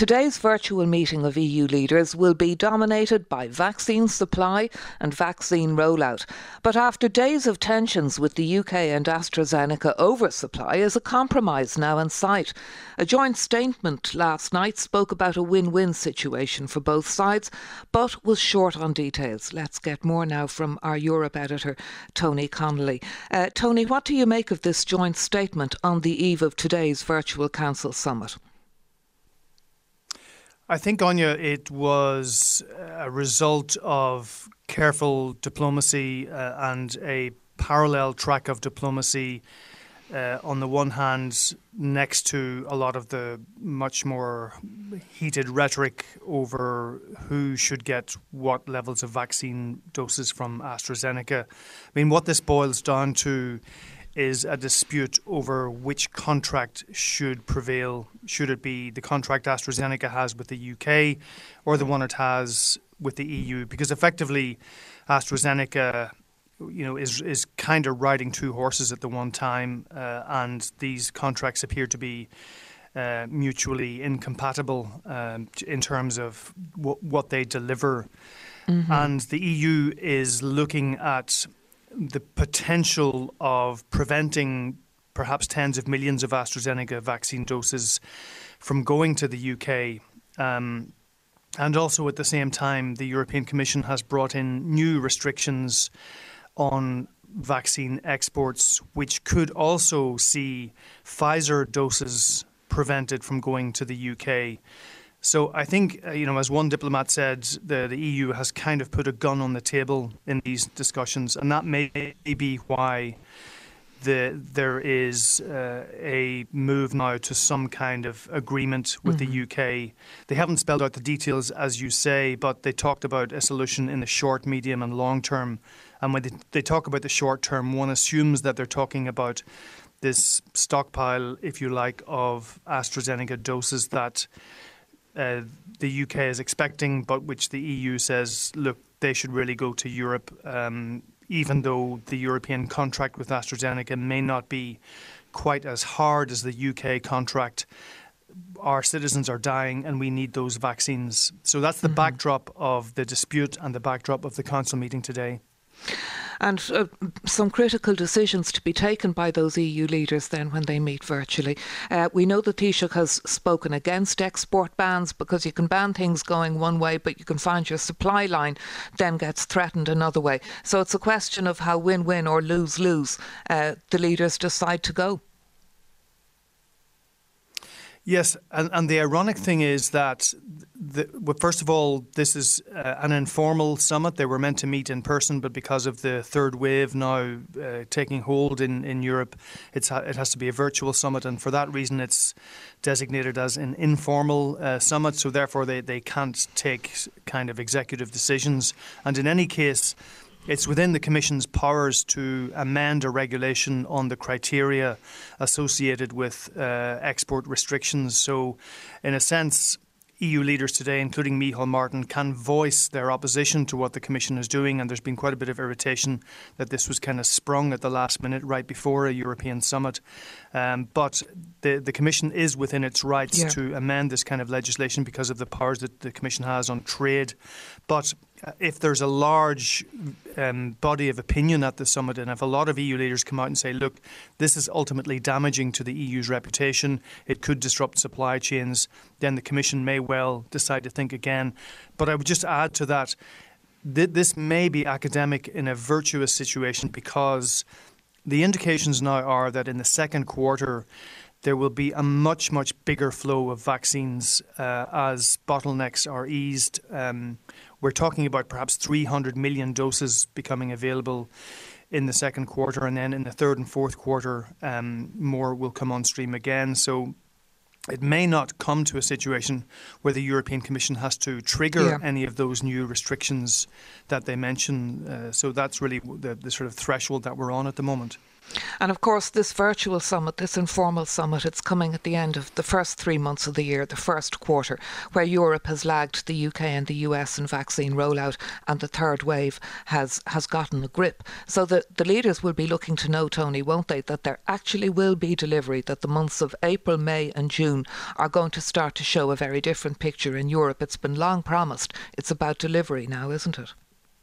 Today's virtual meeting of EU leaders will be dominated by vaccine supply and vaccine rollout. But after days of tensions with the UK and AstraZeneca oversupply, is a compromise now in sight? A joint statement last night spoke about a win-win situation for both sides, but was short on details. Let's get more now from our Europe editor, Tony Connolly. Tony, what do you make of this joint statement on the eve of today's virtual Council summit? I think, Anya, it was a result of careful diplomacy and a parallel track of diplomacy. On the one hand, next to a lot of the much more heated rhetoric over who should get what levels of vaccine doses from AstraZeneca. I mean, what this boils down to is a dispute over which contract should prevail. Should it be the contract AstraZeneca has with the UK or the one it has with the EU? Because effectively AstraZeneca is kind of riding two horses at the one time, and these contracts appear to be mutually incompatible in terms of what they deliver. Mm-hmm. And the EU is looking at the potential of preventing perhaps tens of millions of AstraZeneca vaccine doses from going to the UK. And also at the same time, the European Commission has brought in new restrictions on vaccine exports, which could also see Pfizer doses prevented from going to the UK. So I think, as one diplomat said, the EU has kind of put a gun on the table in these discussions, and that may be why there is a move now to some kind of agreement with the UK. They haven't spelled out the details, as you say, but they talked about a solution in the short, medium and long term. And when they talk about the short term, one assumes that they're talking about this stockpile, if you like, of AstraZeneca doses that the UK is expecting, but which the EU says, look, they should really go to Europe, even though the European contract with AstraZeneca may not be quite as hard as the UK contract. Our citizens are dying and we need those vaccines. So that's the backdrop of the dispute and the backdrop of the Council meeting today. And some critical decisions to be taken by those EU leaders then when they meet virtually. We know that Taoiseach has spoken against export bans because you can ban things going one way, but you can find your supply line then gets threatened another way. So it's a question of how win-win or lose-lose the leaders decide to go. Yes, and the ironic thing is that, first of all, this is an informal summit. They were meant to meet in person, but because of the third wave now taking hold in Europe, it has to be a virtual summit, and for that reason it's designated as an informal summit, so therefore they can't take kind of executive decisions. And in any case, it's within the Commission's powers to amend a regulation on the criteria associated with export restrictions. So, in a sense, EU leaders today, including Micheál Martin, can voice their opposition to what the Commission is doing, and there's been quite a bit of irritation that this was kind of sprung at the last minute right before a European summit. But the Commission is within its rights to amend this kind of legislation because of the powers that the Commission has on trade. But if there's a large body of opinion at the summit, and if a lot of EU leaders come out and say, look, this is ultimately damaging to the EU's reputation, it could disrupt supply chains, then the Commission may well decide to think again. But I would just add to that, this may be academic in a virtuous situation, because the indications now are that in the second quarter there will be a much, much bigger flow of vaccines as bottlenecks are eased. We're talking about perhaps 300 million doses becoming available in the second quarter, and then in the third and fourth quarter more will come on stream again. So it may not come to a situation where the European Commission has to trigger any of those new restrictions that they mention. So that's really the sort of threshold that we're on at the moment. And of course, this virtual summit, this informal summit, it's coming at the end of the first 3 months of the year, the first quarter, where Europe has lagged the UK and the US in vaccine rollout, and the third wave has gotten a grip. So the leaders will be looking to know, Tony, won't they, that there actually will be delivery, that the months of April, May and June are going to start to show a very different picture in Europe. It's been long promised. It's about delivery now, isn't it?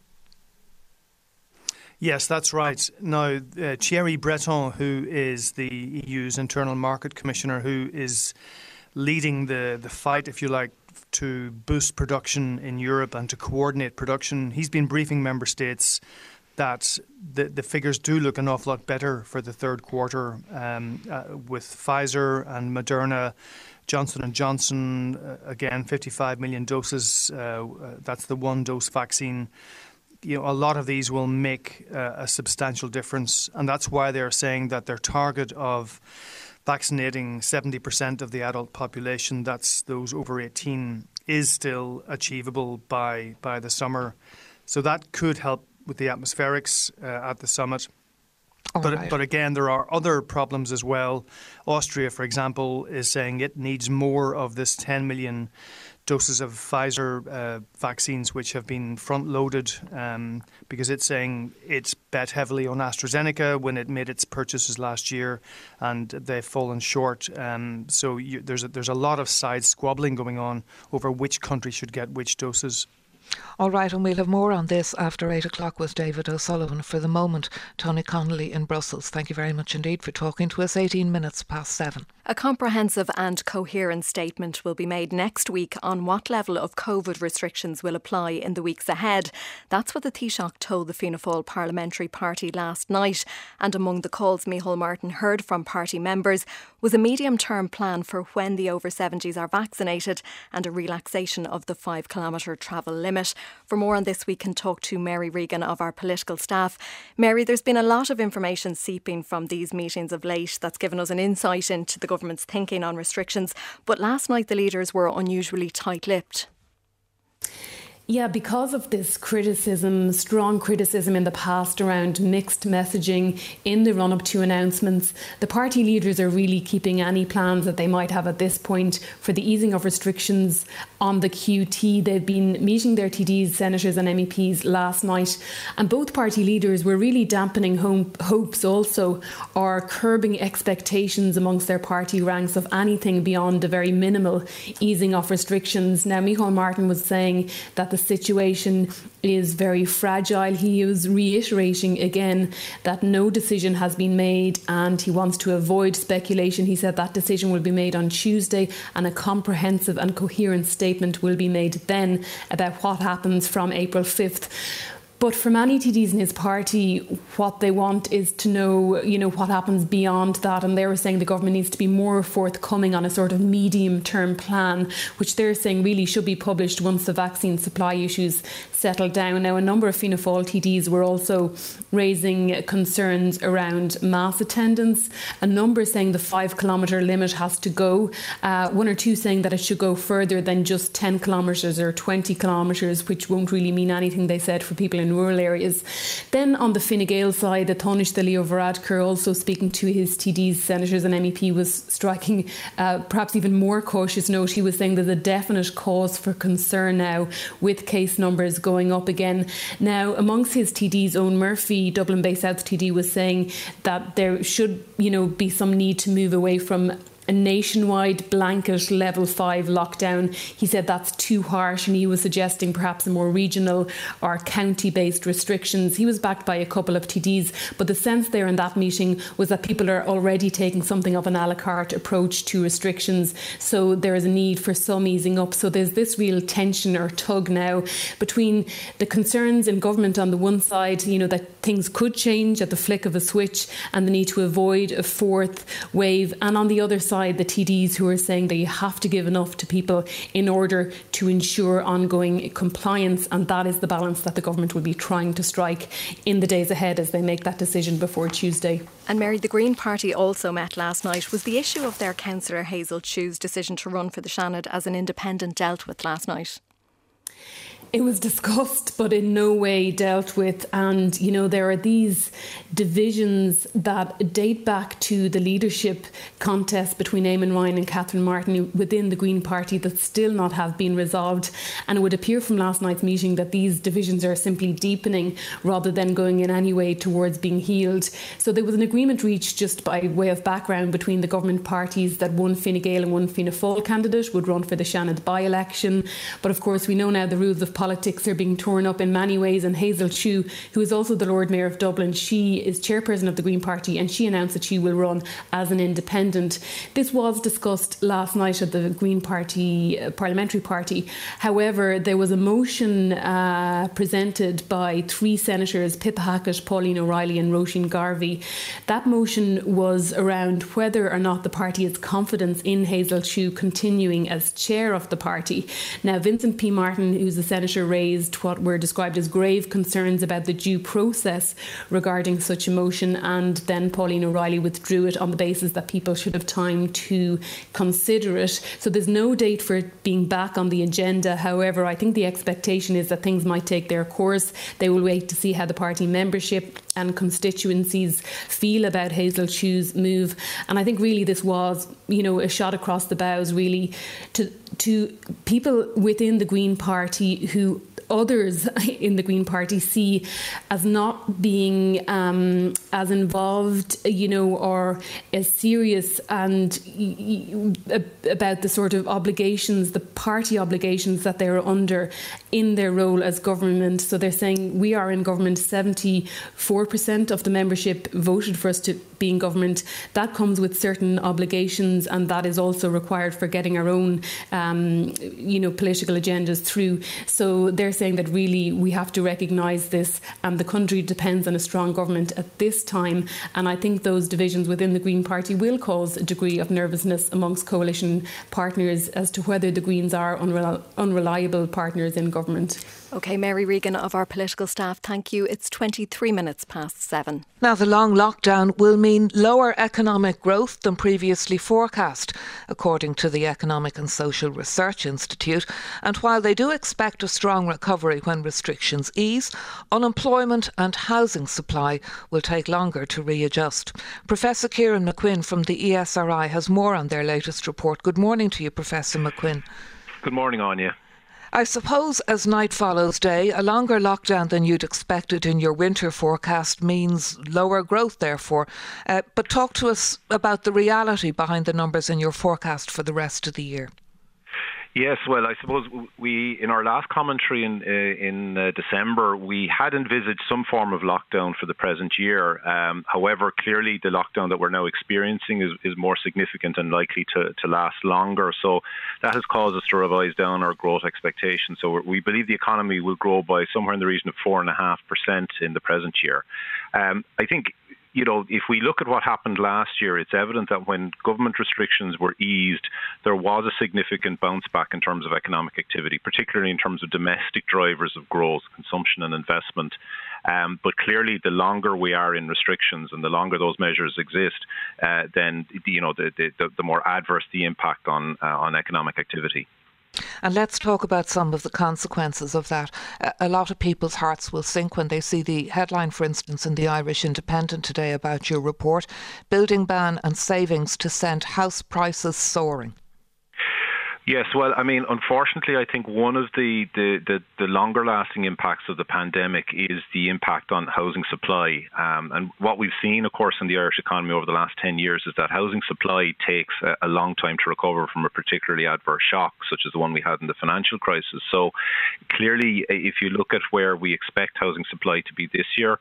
Yes, that's right. Now, Thierry Breton, who is the EU's Internal Market Commissioner, who is leading the fight, if you like, to boost production in Europe and to coordinate production, he's been briefing member states that the figures do look an awful lot better for the third quarter with Pfizer and Moderna. Johnson & Johnson, again, 55 million doses. That's the one-dose vaccine. A lot of these will make a substantial difference, and that's why they're saying that their target of vaccinating 70% of the adult population, that's those over 18, is still achievable by the summer. So that could help with the atmospherics at the summit. But again, there are other problems as well. Austria, for example, is saying it needs more of this 10 million doses of Pfizer vaccines, which have been front-loaded, because it's saying it's bet heavily on AstraZeneca when it made its purchases last year, and they've fallen short. So there's a lot of side squabbling going on over which country should get which doses. All right, and we'll have more on this after 8 o'clock with David O'Sullivan. For the moment, Tony Connolly in Brussels. Thank you very much indeed for talking to us. 18 minutes past 7. A comprehensive and coherent statement will be made next week on what level of COVID restrictions will apply in the weeks ahead. That's what the Taoiseach told the Fianna Fáil Parliamentary Party last night. And among the calls Micheál Martin heard from party members was a medium-term plan for when the over 70s are vaccinated and a relaxation of the 5-kilometre travel limit. For more on this, we can talk to Mary Regan of our political staff. Mary, there's been a lot of information seeping from these meetings of late that's given us an insight into the government's thinking on restrictions. But last night the leaders were unusually tight-lipped. Yeah, because of this criticism, strong criticism in the past around mixed messaging in the run-up to announcements, the party leaders are really keeping any plans that they might have at this point for the easing of restrictions on the QT. They've been meeting their TDs, senators and MEPs last night, and both party leaders were really dampening hopes also, or curbing expectations amongst their party ranks of anything beyond the very minimal easing of restrictions. Now, Micheál Martin was saying that the situation is very fragile. He was reiterating again that no decision has been made and he wants to avoid speculation. He said that decision will be made on Tuesday and a comprehensive and coherent statement will be made then about what happens from April 5th. But for many TDs in his party, what they want is to know, what happens beyond that. And they were saying the government needs to be more forthcoming on a sort of medium-term plan, which they're saying really should be published once the vaccine supply issues settle down. Now, a number of Fianna Fáil TDs were also raising concerns around mass attendance. A number saying the 5-kilometre limit has to go. One or two saying that it should go further than just 10 kilometres or 20 kilometres, which won't really mean anything, they said, for people in rural areas. Then on the Fine Gael side, the Taoiseach Leo Varadkar, also speaking to his TDs, senators and MEP, was striking perhaps even more cautious note. He was saying there's a definite cause for concern now with case numbers going up again. Now, amongst his TDs, Owen Murphy, Dublin Bay South TD, was saying that there should, be some need to move away from a nationwide blanket level 5 lockdown. He said that's too harsh and he was suggesting perhaps a more regional or county-based restrictions. He was backed by a couple of TDs, but the sense there in that meeting was that people are already taking something of an a la carte approach to restrictions, so there is a need for some easing up. So there's this real tension or tug now between the concerns in government on the one side, that things could change at the flick of a switch and the need to avoid a fourth wave, and on the other side the TDs who are saying that you have to give enough to people in order to ensure ongoing compliance, and that is the balance that the government will be trying to strike in the days ahead as they make that decision before Tuesday. And Mary, the Green Party also met last night. Was the issue of their councillor Hazel Chu's decision to run for the Seanad as an independent dealt with last night? It was discussed, but in no way dealt with. And, you know, there are these divisions that date back to the leadership contest between Eamon Ryan and Catherine Martin within the Green Party that still not have been resolved. And it would appear from last night's meeting that these divisions are simply deepening rather than going in any way towards being healed. So there was an agreement reached, just by way of background, between the government parties that one Fine Gael and one Fianna Fáil candidate would run for the Shannon by-election. But of course, we know now the rules of politics are being torn up in many ways, and Hazel Chu, who is also the Lord Mayor of Dublin, she is chairperson of the Green Party, and she announced that she will run as an independent. This was discussed last night at the Green Party Parliamentary Party. However, there was a motion presented by 3 senators, Pippa Hackett, Pauline O'Reilly and Roisin Garvey. That motion was around whether or not the party has confidence in Hazel Chu continuing as chair of the party. Now, Vincent P. Martin, who's the senator, raised what were described as grave concerns about the due process regarding such a motion, and then Pauline O'Reilly withdrew it on the basis that people should have time to consider it. So there's no date for it being back on the agenda. However, I think the expectation is that things might take their course. They will wait to see how the party membership and constituencies feel about Hazel Chu's move. And I think really this was, you know, a shot across the bows really to people within the Green Party who others in the Green Party see as not being as involved, you know, or as serious and about the sort of obligations, the party obligations that they're under in their role as government. So they're saying we are in government, 74% of the membership voted for us to be in government. That comes with certain obligations, and that is also required for getting our own, you know, political agendas through. So they're saying that really we have to recognise this, and the country depends on a strong government at this time. And I think those divisions within the Green Party will cause a degree of nervousness amongst coalition partners as to whether the Greens are unreliable partners in government. OK, Mary Regan of our political staff, thank you. It's 23 minutes past 7. Now, the long lockdown will mean lower economic growth than previously forecast, according to the Economic and Social Research Institute. And while they do expect a strong recovery when restrictions ease, unemployment and housing supply will take longer to readjust. Professor Kieran McQuinn from the ESRI has more on their latest report. Good morning to you, Professor McQuinn. Good morning, Anya. I suppose as night follows day, a longer lockdown than you'd expected in your winter forecast means lower growth, therefore. But talk to us about the reality behind the numbers in your forecast for the rest of the year. Yes, well, I suppose we, in our last commentary in December, we had envisaged some form of lockdown for the present year. However, clearly the lockdown that we're now experiencing is more significant and likely to last longer. So that has caused us to revise down our growth expectations. So we believe the economy will grow by somewhere in the region of 4.5% in the present year. I think, you know, if we look at what happened last year, it's evident that when government restrictions were eased, there was a significant bounce back in terms of economic activity, particularly in terms of domestic drivers of growth, consumption and investment. But clearly, the longer we are in restrictions and the longer those measures exist, then, you know, the more adverse the impact on economic activity. And let's talk about some of the consequences of that. A lot of people's hearts will sink when they see the headline, for instance, in the Irish Independent today about your report, building ban and savings to send house prices soaring. Yes, well, I mean, unfortunately, I think one of the longer-lasting impacts of the pandemic is the impact on housing supply. And what we've seen, of course, in the Irish economy over the last 10 years is that housing supply takes a long time to recover from a particularly adverse shock, such as the one we had in the financial crisis. So clearly, if you look at where we expect housing supply to be this year,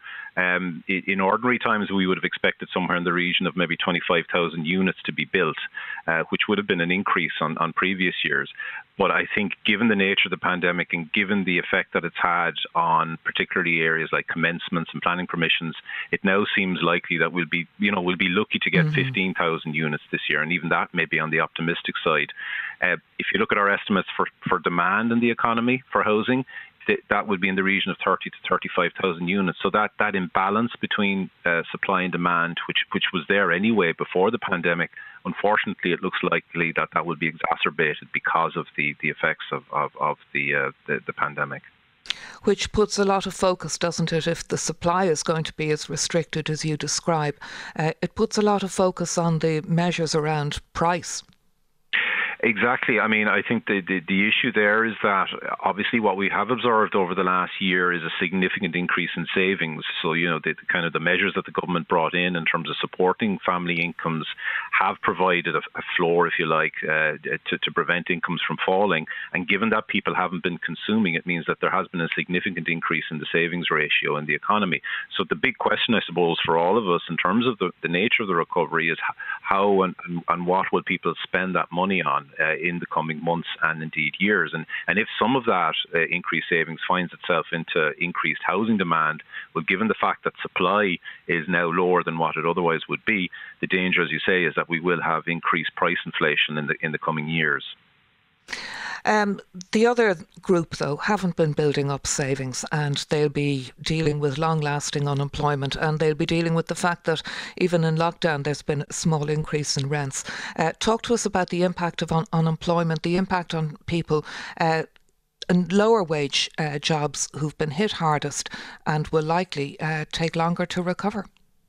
in ordinary times, we would have expected somewhere in the region of maybe 25,000 units to be built, which would have been an increase on previous years. But I think given the nature of the pandemic and given the effect that it's had on particularly areas like commencements and planning permissions, it now seems likely that we'll be lucky to get 15,000 units this year. And even that may be on the optimistic side. If you look at our estimates for demand in the economy for housing, that would be in the region of 30 to 35,000 units. So that imbalance between supply and demand, which was there anyway before the pandemic, unfortunately, it looks likely that will be exacerbated because of the effects of the pandemic. which puts a lot of focus, doesn't it, if the supply is going to be as restricted as you describe. It puts a lot of focus on the measures around price. Exactly. I mean, I think the issue there is that obviously what we have observed over the last year is a significant increase in savings. So, the measures that the government brought in terms of supporting family incomes have provided a floor, if you like, to prevent incomes from falling. And given that people haven't been consuming, it means that there has been a significant increase in the savings ratio in the economy. So the big question, I suppose, for all of us in terms of the nature of the recovery is how and what will people spend that money on in the coming months and indeed years. And if some of that increased savings finds itself into increased housing demand, well, given the fact that supply is now lower than what it otherwise would be, the danger, as you say, is that we will have increased price inflation in the coming years. The other group, though, haven't been building up savings, and they'll be dealing with long-lasting unemployment, and they'll be dealing with the fact that even in lockdown there's been a small increase in rents. Talk to us about the impact of unemployment, the impact on people in lower wage jobs who've been hit hardest and will likely take longer to recover.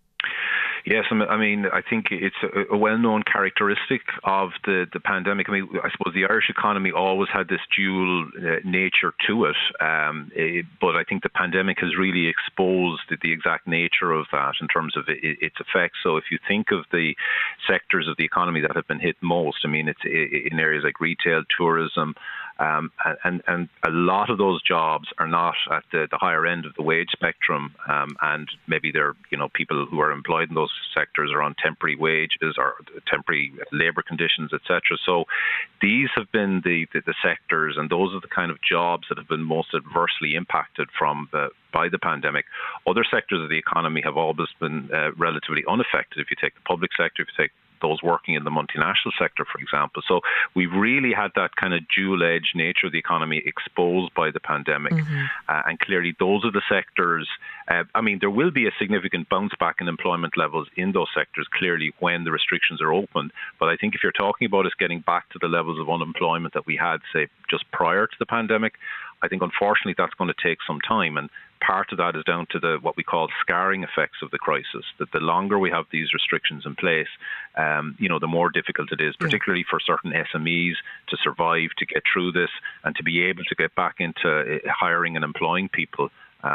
Yes, I mean, I think it's a well-known characteristic of the pandemic. I mean, I suppose the Irish economy always had this dual nature to it, but I think the pandemic has really exposed the exact nature of that in terms of its effects. So if you think of the sectors of the economy that have been hit most, I mean, it's in areas like retail, tourism, and a lot of those jobs are not at the higher end of the wage spectrum, and maybe they're people who are employed in those sectors are on temporary wages or temporary labour conditions, etc. So these have been the sectors, and those are the kind of jobs that have been most adversely impacted by the pandemic. Other sectors of the economy have always been relatively unaffected. If you take the public sector, if you take those working in the multinational sector, for example. So we've really had that kind of dual-edged nature of the economy exposed by the pandemic. Mm-hmm. And clearly those are the sectors, there will be a significant bounce back in employment levels in those sectors, clearly, when the restrictions are opened. But I think if you're talking about us getting back to the levels of unemployment that we had, say, just prior to the pandemic, I think unfortunately that's going to take some time. And part of that is down to what we call scarring effects of the crisis, that the longer we have these restrictions in place, the more difficult it is, particularly for certain SMEs to survive, to get through this and to be able to get back into hiring and employing people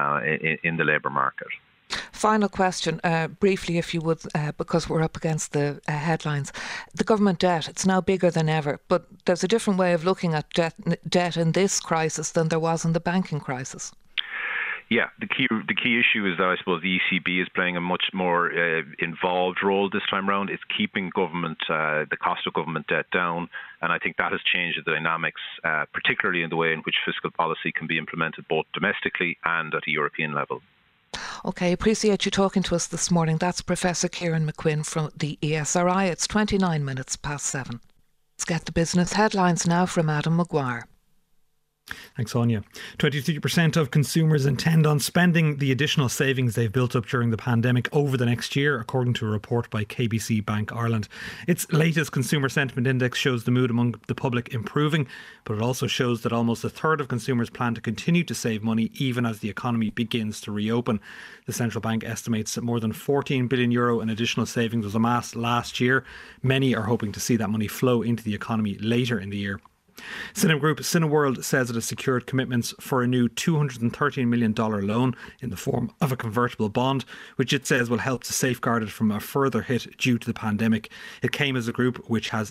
in the labour market. Final question, briefly if you would, because we're up against the headlines. The government debt, it's now bigger than ever, but there's a different way of looking at debt in this crisis than there was in the banking crisis. Yeah, the key issue is that I suppose the ECB is playing a much more involved role this time around. It's keeping the cost of government debt down, and I think that has changed the dynamics, particularly in the way in which fiscal policy can be implemented both domestically and at a European level. OK, appreciate you talking to us this morning. That's Professor Kieran McQuinn from the ESRI. It's 29 minutes past 7. Let's get the business headlines now from Adam Maguire. Thanks, Sonia. 23% of consumers intend on spending the additional savings they've built up during the pandemic over the next year, according to a report by KBC Bank Ireland. Its latest consumer sentiment index shows the mood among the public improving, but it also shows that almost a third of consumers plan to continue to save money even as the economy begins to reopen. The central bank estimates that more than €14 billion in additional savings was amassed last year. Many are hoping to see that money flow into the economy later in the year. Cinema Group Cineworld says it has secured commitments for a new $213 million loan in the form of a convertible bond, which it says will help to safeguard it from a further hit due to the pandemic. It came as a group which has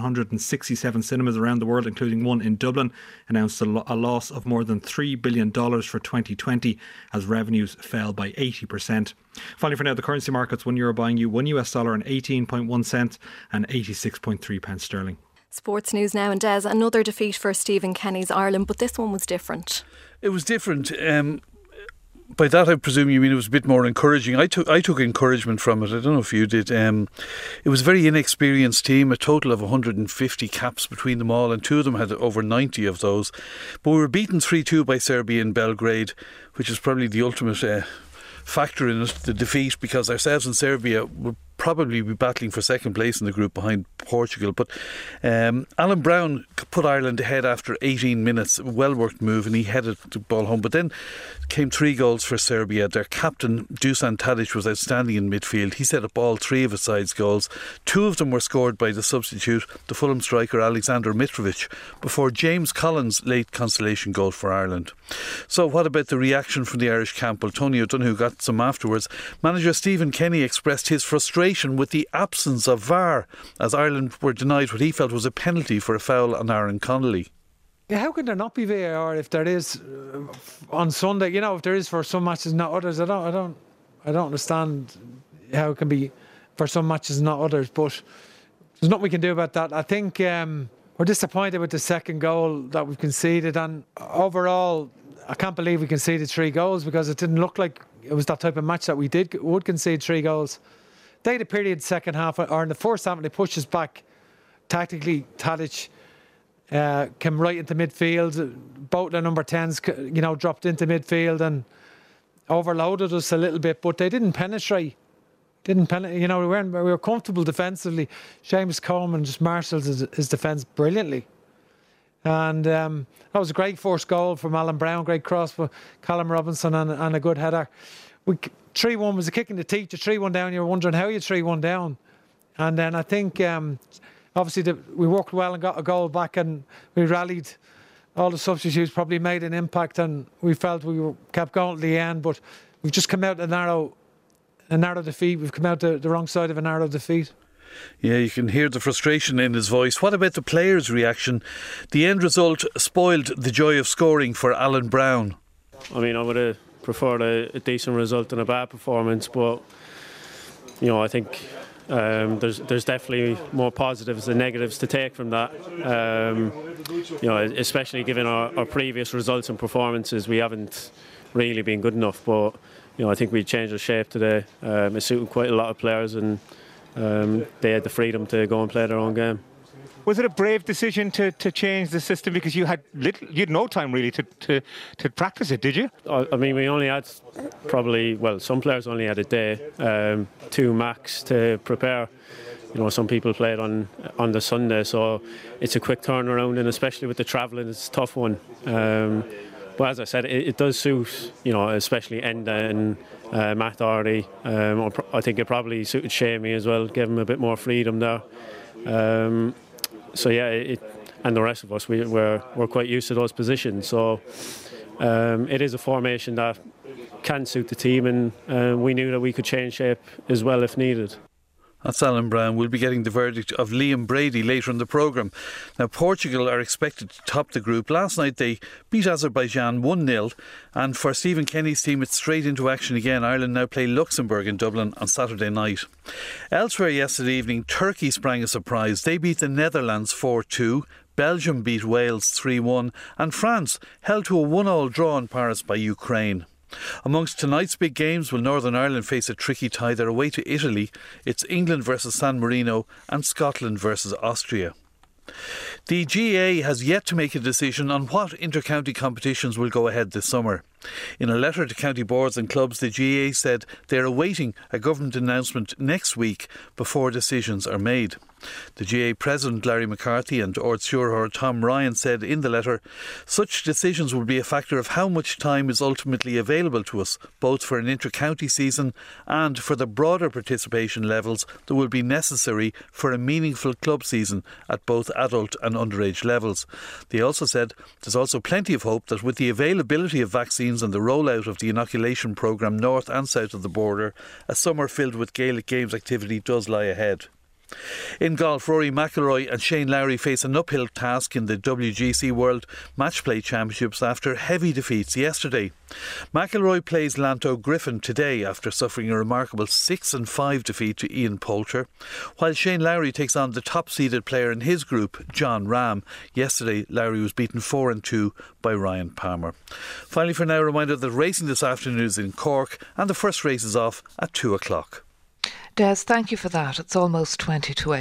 767 cinemas around the world, including one in Dublin, announced a loss of more than $3 billion for 2020 as revenues fell by 80%. Finally, for now, the currency markets: €1 buying you $1 and 18.1 cents and 86.3 pence sterling. Sports news now, and Des, another defeat for Stephen Kenny's Ireland, but this one was different. It was different. By that I presume you mean it was a bit more encouraging. I took encouragement from it. I don't know if you did. It was a very inexperienced team, a total of 150 caps between them all, and two of them had over 90 of those. But we were beaten 3-2 by Serbia in Belgrade, which is probably the ultimate factor in it, the defeat, because ourselves and Serbia were probably be battling for second place in the group behind Portugal. But Alan Brown put Ireland ahead after 18 minutes. Well worked move, and he headed the ball home. But then came 3 goals for Serbia. Their captain, Dusan Tadic, was outstanding in midfield. He set up all 3 of his side's goals. 2 of them were scored by the substitute, the Fulham striker Alexander Mitrovic, before James Collins' late consolation goal for Ireland. So what about the reaction from the Irish camp? Well, Tony O'Donoghue got some afterwards. Manager Stephen Kenny expressed his frustration with the absence of VAR, as Ireland were denied what he felt was a penalty for a foul on Aaron Connolly. Yeah, how can there not be VAR if there is on Sunday? You know, if there is for some matches, not others. I don't understand how it can be for some matches, not others. But there's nothing we can do about that. I think we're disappointed with the second goal that we've conceded, and overall, I can't believe we conceded 3 goals, because it didn't look like it was that type of match that we would concede 3 goals. They had a period second half, or in the first half, and they pushed us back tactically. Tadic came right into midfield. Both the number 10s, dropped into midfield and overloaded us a little bit, but they didn't penetrate. We were comfortable defensively. Seamus Coleman just marshalled his defence brilliantly. And that was a great first goal from Alan Brown, great cross for Callum Robinson, and a good header. 3-1 was a kick in the teeth. 3-1 down, you were wondering how you 3-1 down. And then I think obviously we worked well and got a goal back, and we rallied. All the substitutes probably made an impact, and we felt we kept going to the end, but we've just come out a narrow defeat. We've come out the wrong side of a narrow defeat. Yeah, you can hear the frustration in his voice. What about the players' reaction? The end result spoiled the joy of scoring for Alan Brown. I mean, I would have preferred a decent result than a bad performance, but I think there's definitely more positives than negatives to take from that. Especially given our previous results and performances, we haven't really been good enough. But I think we changed our shape today. It suited quite a lot of players, and they had the freedom to go and play their own game. Was it a brave decision to change the system, because you had no time really to practice it, did you? I mean, we only had some players only had a day, 2 max to prepare. Some people played on the Sunday, so it's a quick turnaround, and especially with the travelling, it's a tough one. But as I said, it does suit, especially Enda and Matt Doherty. I think it probably suited Shamey as well, gave him a bit more freedom there. And the rest of us, we're quite used to those positions. So it is a formation that can suit the team, and we knew that we could change shape as well if needed. That's Alan Brown. We'll be getting the verdict of Liam Brady later in the programme. Now, Portugal are expected to top the group. Last night they beat Azerbaijan 1-0, and for Stephen Kenny's team it's straight into action again. Ireland now play Luxembourg in Dublin on Saturday night. Elsewhere yesterday evening, Turkey sprang a surprise. They beat the Netherlands 4-2. Belgium beat Wales 3-1, and France held to a 1-1 draw in Paris by Ukraine. Amongst tonight's big games, will Northern Ireland face a tricky tie. They're away to Italy. It's England versus San Marino and Scotland versus Austria. The GAA has yet to make a decision on what inter-county competitions will go ahead this summer. In a letter to county boards and clubs, the GAA said they're awaiting a government announcement next week before decisions are made. The GAA President Larry McCarthy and Ord Siúrthóir Tom Ryan said in the letter, such decisions will be a factor of how much time is ultimately available to us, both for an inter-county season and for the broader participation levels that will be necessary for a meaningful club season at both adult and underage levels. They also said there's also plenty of hope that with the availability of vaccines and the rollout of the inoculation programme north and south of the border, a summer filled with Gaelic Games activity does lie ahead. In golf, Rory McIlroy and Shane Lowry face an uphill task in the WGC World Matchplay Championships after heavy defeats yesterday. McIlroy plays Lanto Griffin today after suffering a remarkable 6-5 defeat to Ian Poulter, while Shane Lowry takes on the top-seeded player in his group, John Ram. Yesterday, Lowry was beaten 4-2 by Ryan Palmer. Finally, for now, a reminder that racing this afternoon is in Cork and the first race is off at 2 o'clock. Des, thank you for that. It's almost 20 to 8 now.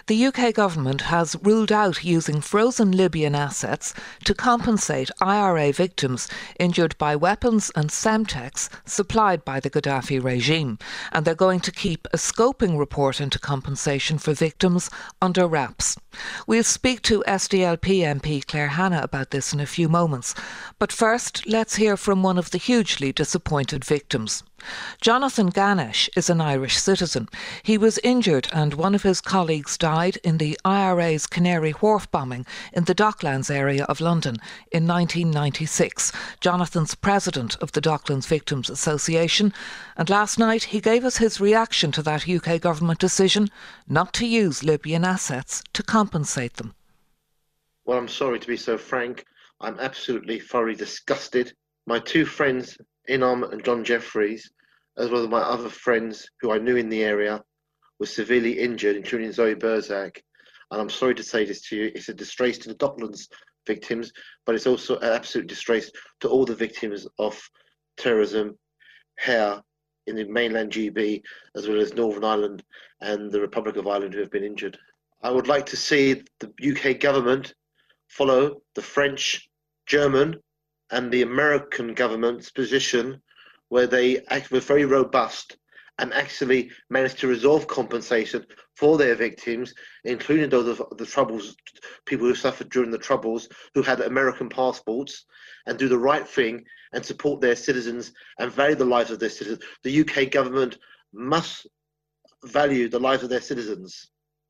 The UK government has ruled out using frozen Libyan assets to compensate IRA victims injured by weapons and Semtex supplied by the Gaddafi regime, and they're going to keep a scoping report into compensation for victims under wraps. We'll speak to SDLP MP Claire Hanna about this in a few moments, but first let's hear from one of the hugely disappointed victims. Jonathan Ganesh is an Irish citizen. He was injured and one of his colleagues died in the IRA's Canary Wharf bombing in the Docklands area of London in 1996. Jonathan's president of the Docklands Victims Association, and last night he gave us his reaction to that UK government decision not to use Libyan assets to compensate them. Well, I'm sorry to be so frank. I'm absolutely thoroughly disgusted. My two friends, Inam and John Jeffries, as well as my other friends who I knew in the area, were severely injured, including Zoe Burzak. And I'm sorry to say this to you, it's a disgrace to the Docklands victims, but it's also an absolute disgrace to all the victims of terrorism here in the mainland GB, as well as Northern Ireland and the Republic of Ireland who have been injured. I would like to see the UK government follow the French, German and the American government's position, where they were very robust and actually managed to resolve compensation for their victims, including those of the Troubles, people who suffered during the Troubles, who had American passports, and do the right thing and support their citizens and value the lives of their citizens. The UK government must value the lives of their citizens.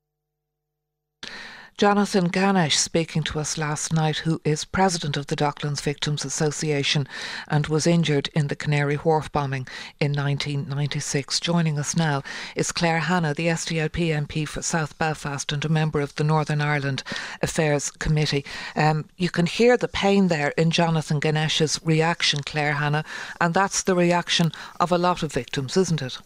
Jonathan Ganesh speaking to us last night, who is president of the Docklands Victims Association and was injured in the Canary Wharf bombing in 1996. Joining us now is Claire Hanna, the SDLP MP for South Belfast and a member of the Northern Ireland Affairs Committee. You can hear the pain there in Jonathan Ganesh's reaction, Claire Hanna, and that's the reaction of a lot of victims, isn't it?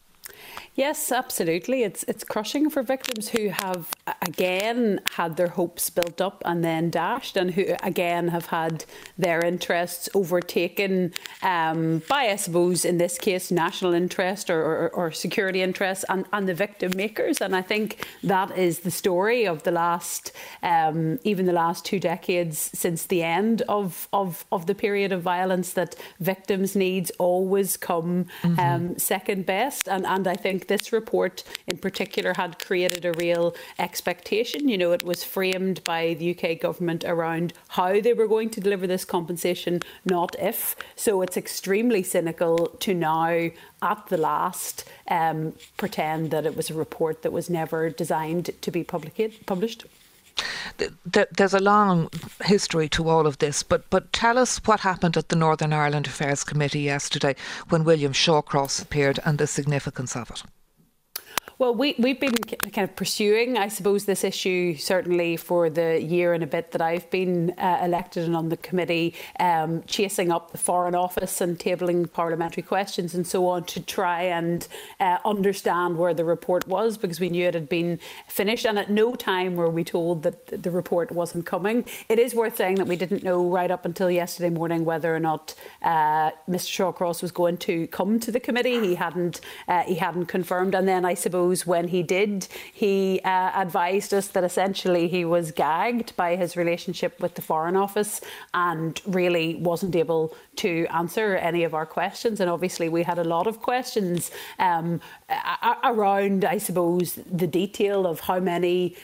Yes, absolutely. It's crushing for victims who have, again, had their hopes built up and then dashed, and who, again, have had their interests overtaken by, I suppose, in this case, national interest or security interests and the victim makers. And I think that is the story of the last, even the last 2 decades since the end of the period of violence, that victims' needs always come second best. And I think this report in particular had created a real expectation. You know, it was framed by the UK government around how they were going to deliver this compensation, not if. So it's extremely cynical to now, at the last, pretend that it was a report that was never designed to be published. There's a long history to all of this, but tell us what happened at the Northern Ireland Affairs Committee yesterday when William Shawcross appeared and the significance of it. Well, we've been kind of pursuing, I suppose, this issue certainly for the year and a bit that I've been elected and on the committee, chasing up the Foreign Office and tabling parliamentary questions and so on to try and understand where the report was, because we knew it had been finished, and at no time were we told that the report wasn't coming. It is worth saying that we didn't know right up until yesterday morning whether or not Mr. Shawcross was going to come to the committee. He hadn't confirmed, and then I suppose when he did, he advised us that essentially he was gagged by his relationship with the Foreign Office and really wasn't able to answer any of our questions. And obviously we had a lot of questions around, I suppose, the detail of how many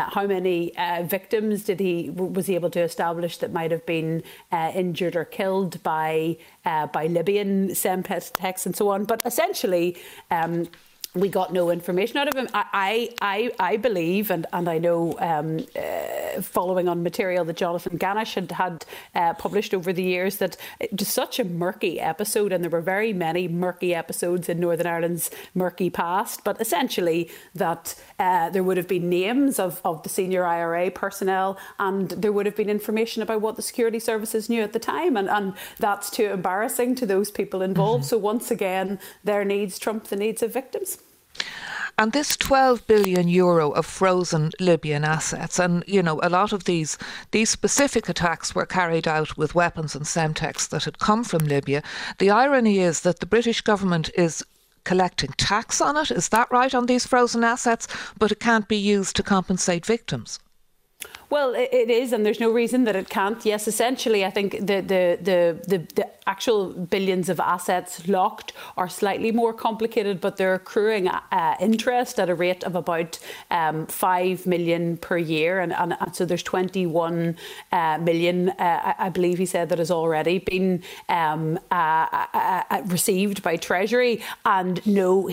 victims was he able to establish that might have been injured or killed by Libyan Semtex and so on. But essentially, we got no information out of him. I believe, and I know, following on material that Jonathan Ganesh had published over the years, that it was such a murky episode, and there were very many murky episodes in Northern Ireland's murky past, but essentially that there would have been names of the senior IRA personnel, and there would have been information about what the security services knew at the time, and that's too embarrassing to those people involved. So once again, their needs trump the needs of victims. And this 12 billion euro of frozen Libyan assets, and, you know, a lot of these specific attacks were carried out with weapons and Semtex that had come from Libya. The irony is that the British government is collecting tax on it. Is that right, on these frozen assets? But it can't be used to compensate victims. Well, it is, and there's no reason that it can't. Yes, essentially, I think the actual billions of assets locked are slightly more complicated, but they're accruing interest at a rate of about 5 million per year, and so there's 21 million, I believe he said, that has already been received by Treasury. And no,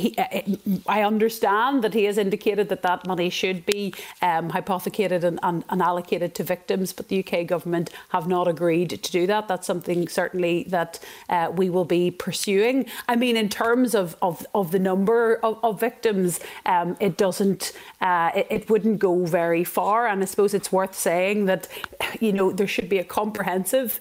I understand that he has indicated that money should be hypothecated and allocated to victims, but the UK government have not agreed to do that. That's something certainly that we will be pursuing. I mean, in terms of the number of victims, it doesn't, it wouldn't go very far. And I suppose it's worth saying that, you know, there should be a comprehensive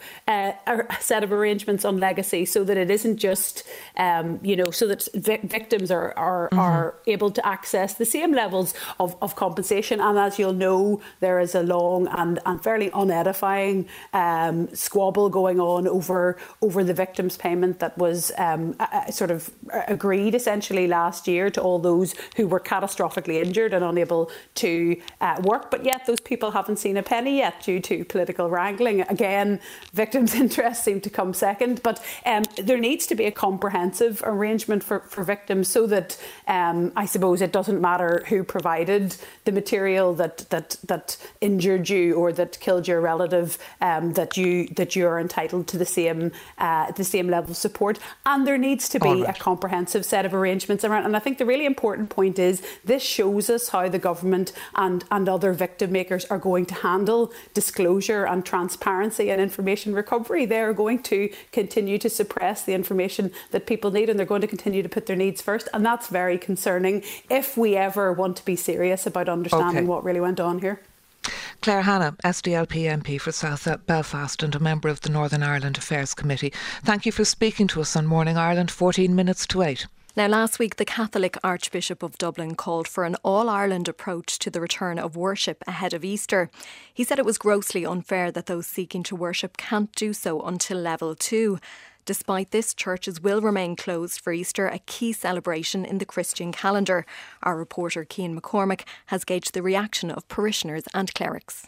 set of arrangements on legacy, so that it isn't just, you know, so that victims are able to access the same levels of compensation. And as you'll know, there is a long and fairly unedifying squabble going on over the victims' payment that was sort of agreed essentially last year to all those who were catastrophically injured and unable to work. But yet those people haven't seen a penny yet due to political wrangling. Again, victims' interests seem to come second. But there needs to be a comprehensive arrangement for victims, so that I suppose it doesn't matter who provided the material that injured you or that killed your relative, that you are entitled to the same level of support. And there needs to be a comprehensive set of arrangements around. And I think the really important point is this shows us how the government and other victim makers are going to handle disclosure and transparency and information recovery. They're going to continue to suppress the information that people need, and they're going to continue to put their needs first. And that's very concerning if we ever want to be serious about understanding what really went on here. Claire Hanna, SDLP MP for South Belfast and a member of the Northern Ireland Affairs Committee. Thank you for speaking to us on Morning Ireland, 14 minutes to 8. Now, last week, the Catholic Archbishop of Dublin called for an all-Ireland approach to the return of worship ahead of Easter. He said it was grossly unfair that those seeking to worship can't do so until level 2. Despite this, churches will remain closed for Easter, a key celebration in the Christian calendar. Our reporter Cian McCormick has gauged the reaction of parishioners and clerics.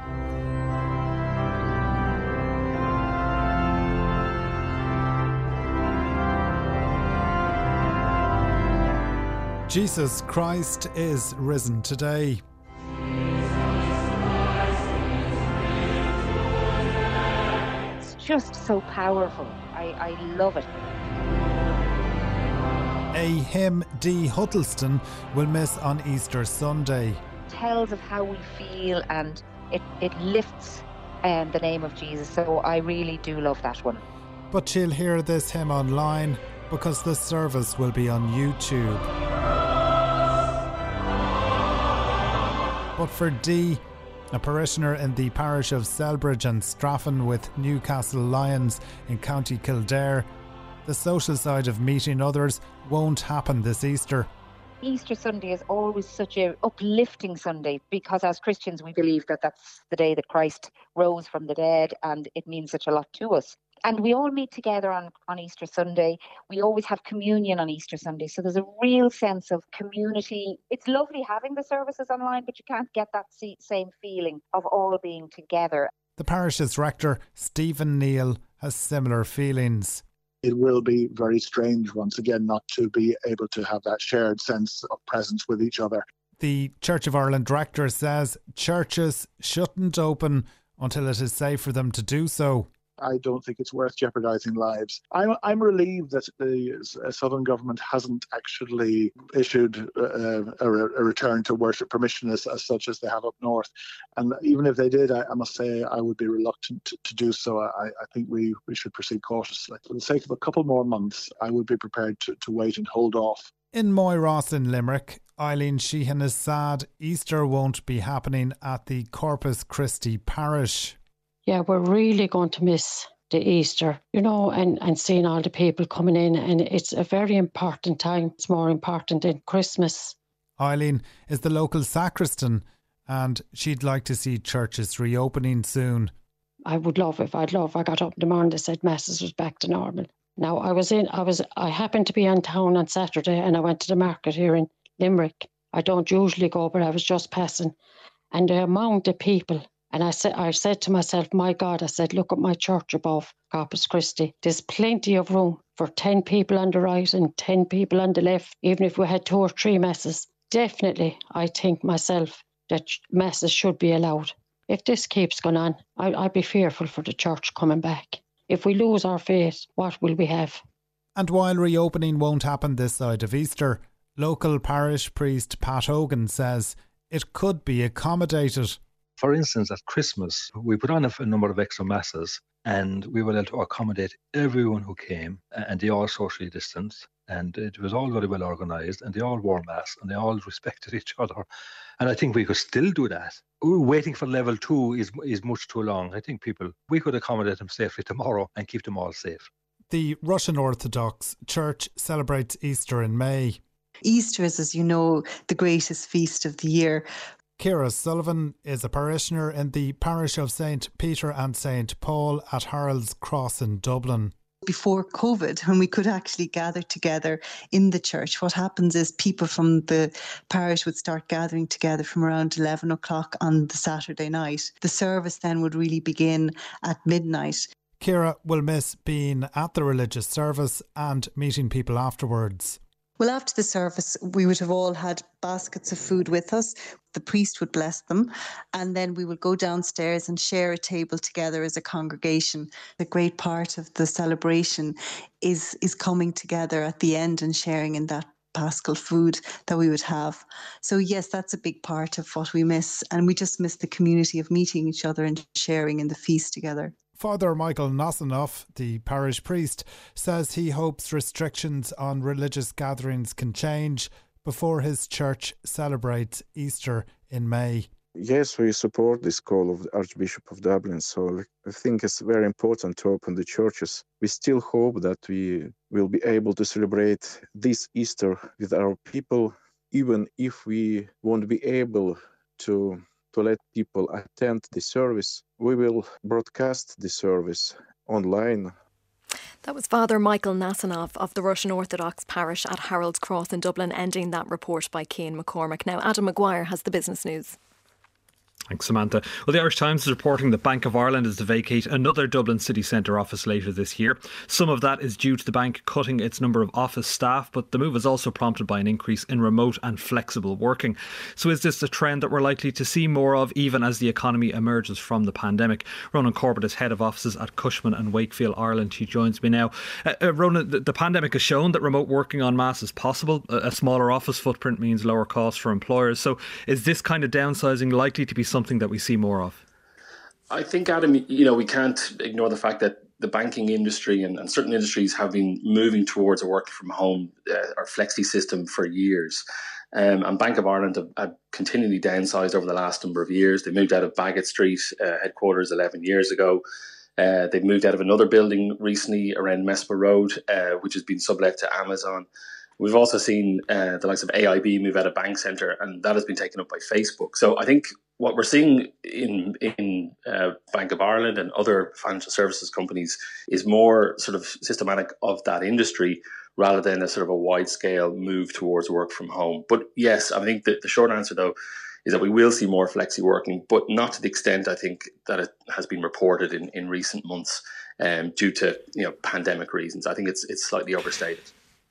Jesus Christ is risen today. It's just so powerful. I love it. A hymn Dee Huddleston will miss on Easter Sunday. It tells of how we feel, and it lifts the name of Jesus. So I really do love that one. But she'll hear this hymn online because the service will be on YouTube. But for Dee, a parishioner in the parish of Selbridge and Straffan with Newcastle Lions in County Kildare, the social side of meeting others won't happen this Easter. Easter Sunday is always such an uplifting Sunday because as Christians we believe that that's the day that Christ rose from the dead, and it means such a lot to us. And we all meet together on Easter Sunday. We always have communion on Easter Sunday. So there's a real sense of community. It's lovely having the services online, but you can't get that same feeling of all being together. The parish's rector, Stephen Neal, has similar feelings. It will be very strange once again not to be able to have that shared sense of presence with each other. The Church of Ireland director says churches shouldn't open until it is safe for them to do so. I don't think it's worth jeopardising lives. I'm relieved that the Southern government hasn't actually issued a return to worship permission as such as they have up north. And even if they did, I must say I would be reluctant to do so. I think we should proceed cautiously. For the sake of a couple more months, I would be prepared to wait and hold off. In Moyross in Limerick, Eileen Sheehan is sad Easter won't be happening at the Corpus Christi parish. Yeah, we're really going to miss the Easter, you know, and seeing all the people coming in. And it's a very important time. It's more important than Christmas. Eileen is the local sacristan and she'd like to see churches reopening soon. I got up in the morning, they said masses was back to normal. Now, I happened to be in town on Saturday and I went to the market here in Limerick. I don't usually go, but I was just passing. And the amount of people, and I said to myself, my God, I said, look at my church above Corpus Christi. There's plenty of room for 10 people on the right and 10 people on the left, even if we had 2 or 3 masses. Definitely, I think myself that masses should be allowed. If this keeps going on, I'd be fearful for the church coming back. If we lose our faith, what will we have? And while reopening won't happen this side of Easter, local parish priest Pat Hogan says it could be accommodated. For instance, at Christmas, we put on a number of extra masses and we were able to accommodate everyone who came, and they all socially distanced, and it was all very well organised, and they all wore masks and they all respected each other. And I think we could still do that. Waiting for level 2 is much too long. I think we could accommodate them safely tomorrow and keep them all safe. The Russian Orthodox Church celebrates Easter in May. Easter is, as you know, the greatest feast of the year. Ciara Sullivan is a parishioner in the parish of St. Peter and St. Paul at Harold's Cross in Dublin. Before COVID, when we could actually gather together in the church, what happens is people from the parish would start gathering together from around 11 o'clock on the Saturday night. The service then would really begin at midnight. Ciara will miss being at the religious service and meeting people afterwards. Well, after the service, we would have all had baskets of food with us. The priest would bless them, and then we would go downstairs and share a table together as a congregation. A great part of the celebration is coming together at the end and sharing in that Paschal food that we would have. So yes, that's a big part of what we miss, and we just miss the community of meeting each other and sharing in the feast together. Father Michael Nosanoff, the parish priest, says he hopes restrictions on religious gatherings can change before his church celebrates Easter in May. Yes, we support this call of the Archbishop of Dublin, so I think it's very important to open the churches. We still hope that we will be able to celebrate this Easter with our people, even if we won't be able to let people attend the service. We will broadcast the service online. That was Father Michael Nosanoff of the Russian Orthodox parish at Harold's Cross in Dublin, ending that report by Cian McCormack. Now Adam Maguire has the business news. Thanks, Samantha. Well, the Irish Times is reporting the Bank of Ireland is to vacate another Dublin city centre office later this year. Some of that is due to the bank cutting its number of office staff, but the move is also prompted by an increase in remote and flexible working. So is this a trend that we're likely to see more of even as the economy emerges from the pandemic? Ronan Corbett is head of offices at Cushman and Wakefield Ireland. He joins me now. Ronan, the pandemic has shown that remote working en masse is possible. A smaller office footprint means lower costs for employers. So is this kind of downsizing likely to be something that we see more of? I think, Adam, we can't ignore the fact that the banking industry and certain industries have been moving towards a work from home or flexi system for years. And Bank of Ireland have continually downsized over the last number of years. They moved out of Bagot Street headquarters 11 years ago. They've moved out of another building recently around Mesper Road, which has been sublet to Amazon. We've also seen the likes of AIB move out of Bank Centre, and that has been taken up by Facebook. So I think what we're seeing in Bank of Ireland and other financial services companies is more sort of systematic of that industry rather than a sort of a wide-scale move towards work from home. But yes, I think that the short answer, though, is that we will see more flexi working, but not to the extent, I think, that it has been reported in recent months due to pandemic reasons. I think it's slightly overstated.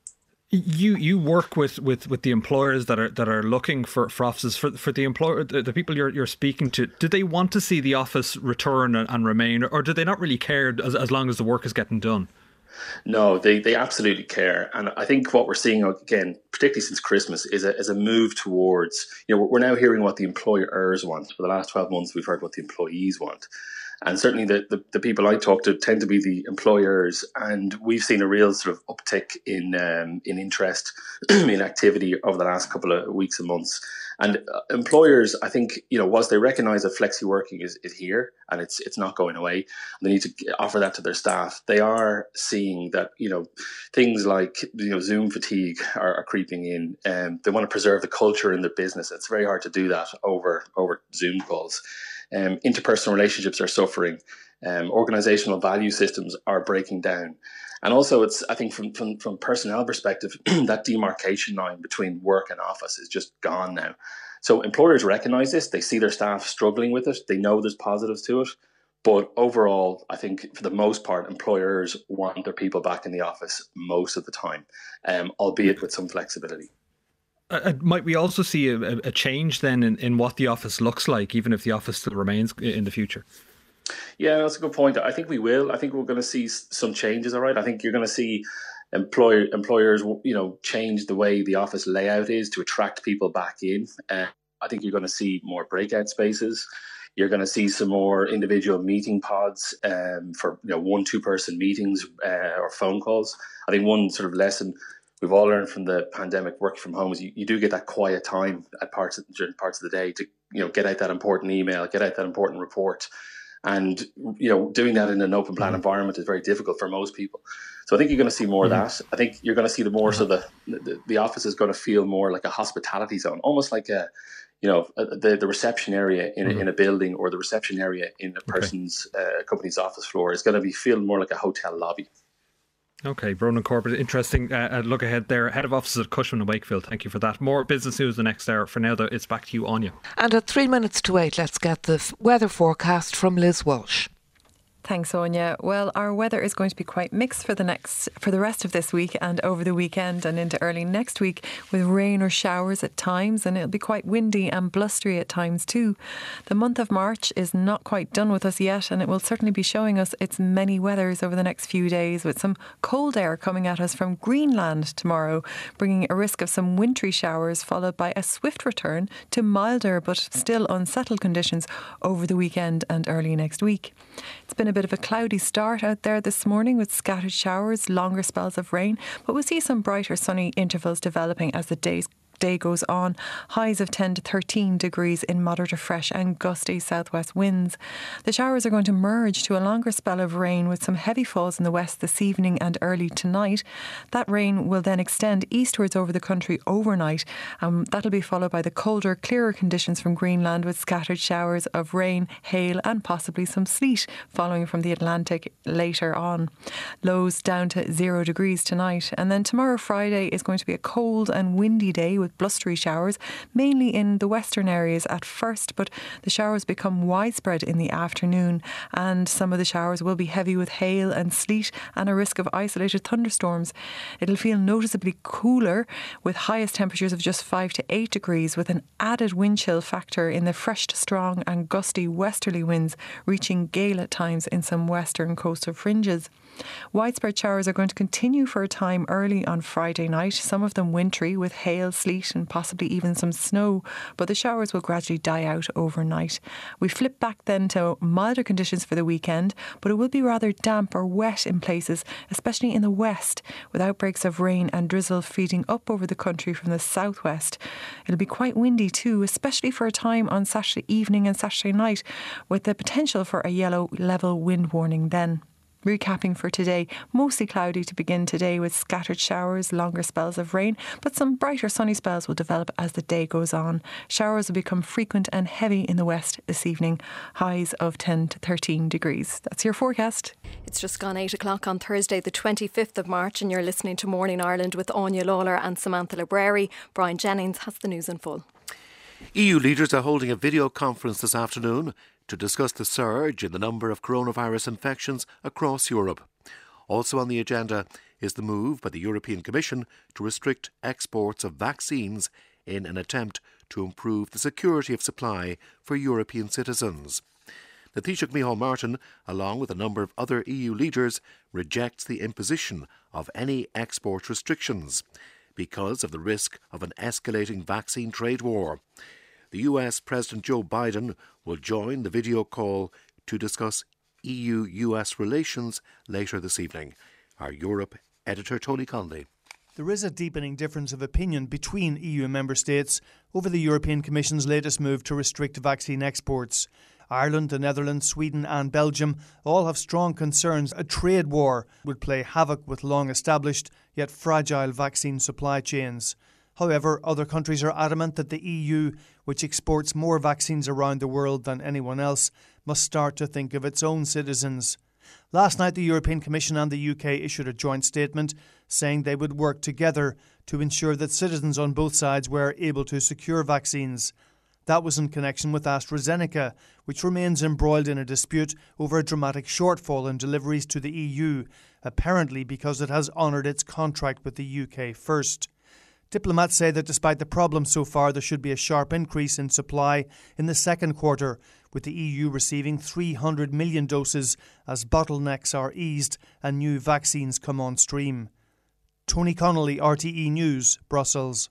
You work with the employers that are looking for offices for the employer, the people you're speaking to. Do they want to see the office return and remain, or do they not really care as long as the work is getting done? No, they absolutely care, and I think what we're seeing again, particularly since Christmas, is a move towards. We're now hearing what the employers want. For the last 12 months, we've heard what the employees want. And certainly the people I talk to tend to be the employers, and we've seen a real sort of uptick in interest in activity over the last couple of weeks and months. And employers, I think, whilst they recognise that flexi working is here and it's not going away, and they need to offer that to their staff, they are seeing that things like Zoom fatigue are creeping in, and they want to preserve the culture in their business. It's very hard to do that over Zoom calls. Interpersonal relationships are suffering. Organizational value systems are breaking down. And also, it's, I think from personnel perspective, that demarcation line between work and office is just gone now. So employers recognize this. They see their staff struggling with it. They know there's positives to it. But overall, I think for the most part, employers want their people back in the office most of the time, albeit with some flexibility. Might we also see a change then in what the office looks like, even if the office still remains in the future? Yeah, that's a good point. I think we will. I think we're going to see some changes, all right? I think you're going to see employers, change the way the office layout is to attract people back in. I think you're going to see more breakout spaces. You're going to see some more individual meeting pods for 1-2 person meetings or phone calls. I think one sort of lesson we've all learned from the pandemic working from home is you do get that quiet time during parts of the day to get out that important email, get out that important report. And, doing that in an open plan environment is very difficult for most people. So I think you're going to see more of that. I think you're going to see the office is going to feel more like a hospitality zone, almost like the reception area in a building or the reception area in a person's company's office floor is going to be feeling more like a hotel lobby. Okay, Ronan Corbett, interesting look ahead there. Head of Offices at Cushman & Wakefield, thank you for that. More business news the next hour. For now, though, it's back to you, Anya. And at 3 minutes to 8, let's get the weather forecast from Liz Walsh. Thanks, Anya. Well, our weather is going to be quite mixed for the rest of this week and over the weekend and into early next week, with rain or showers at times, and it'll be quite windy and blustery at times too. The month of March is not quite done with us yet, and it will certainly be showing us its many weathers over the next few days, with some cold air coming at us from Greenland tomorrow, bringing a risk of some wintry showers, followed by a swift return to milder but still unsettled conditions over the weekend and early next week. It's been a bit of a cloudy start out there this morning with scattered showers, longer spells of rain, but we'll see some brighter sunny intervals developing as the day goes on. Highs of 10 to 13 degrees in moderate to fresh and gusty southwest winds. The showers are going to merge to a longer spell of rain with some heavy falls in the west this evening and early tonight. That rain will then extend eastwards over the country overnight. That'll be followed by the colder, clearer conditions from Greenland, with scattered showers of rain, hail and possibly some sleet following from the Atlantic later on. Lows down to 0 degrees tonight. And then tomorrow, Friday, is going to be a cold and windy day with blustery showers, mainly in the western areas at first, but the showers become widespread in the afternoon, and some of the showers will be heavy with hail and sleet and a risk of isolated thunderstorms. It'll feel noticeably cooler, with highest temperatures of just 5 to 8 degrees, with an added wind chill factor in the fresh to strong and gusty westerly winds, reaching gale at times in some western coastal fringes. Widespread showers are going to continue for a time early on Friday night, some of them wintry with hail, sleet and possibly even some snow, but the showers will gradually die out overnight. We flip back then to milder conditions for the weekend, but it will be rather damp or wet in places, especially in the west, with outbreaks of rain and drizzle feeding up over the country from the southwest. It'll be quite windy too, especially for a time on Saturday evening and Saturday night, with the potential for a yellow level wind warning then. Recapping for today, mostly cloudy to begin today with scattered showers, longer spells of rain, but some brighter sunny spells will develop as the day goes on. Showers will become frequent and heavy in the west this evening, highs of 10 to 13 degrees. That's your forecast. It's just gone 8 o'clock on Thursday the 25th of March, and you're listening to Morning Ireland with Anya Lawler and Samantha Library. Brian Jennings has the news in full. EU leaders are holding a video conference this afternoon to discuss the surge in the number of coronavirus infections across Europe. Also on the agenda is the move by the European Commission to restrict exports of vaccines in an attempt to improve the security of supply for European citizens. The Taoiseach Micheál Martin, along with a number of other EU leaders, rejects the imposition of any export restrictions because of the risk of an escalating vaccine trade war. The US President Joe Biden will join the video call to discuss EU-US relations later this evening. Our Europe editor Tony Conley. There is a deepening difference of opinion between EU member states over the European Commission's latest move to restrict vaccine exports. Ireland, the Netherlands, Sweden and Belgium all have strong concerns a trade war would play havoc with long-established yet fragile vaccine supply chains. However, other countries are adamant that the EU, which exports more vaccines around the world than anyone else, must start to think of its own citizens. Last night, the European Commission and the UK issued a joint statement saying they would work together to ensure that citizens on both sides were able to secure vaccines. That was in connection with AstraZeneca, which remains embroiled in a dispute over a dramatic shortfall in deliveries to the EU, apparently because it has honoured its contract with the UK first. Diplomats say that despite the problems so far, there should be a sharp increase in supply in the second quarter, with the EU receiving 300 million doses as bottlenecks are eased and new vaccines come on stream. Tony Connolly, RTE News, Brussels.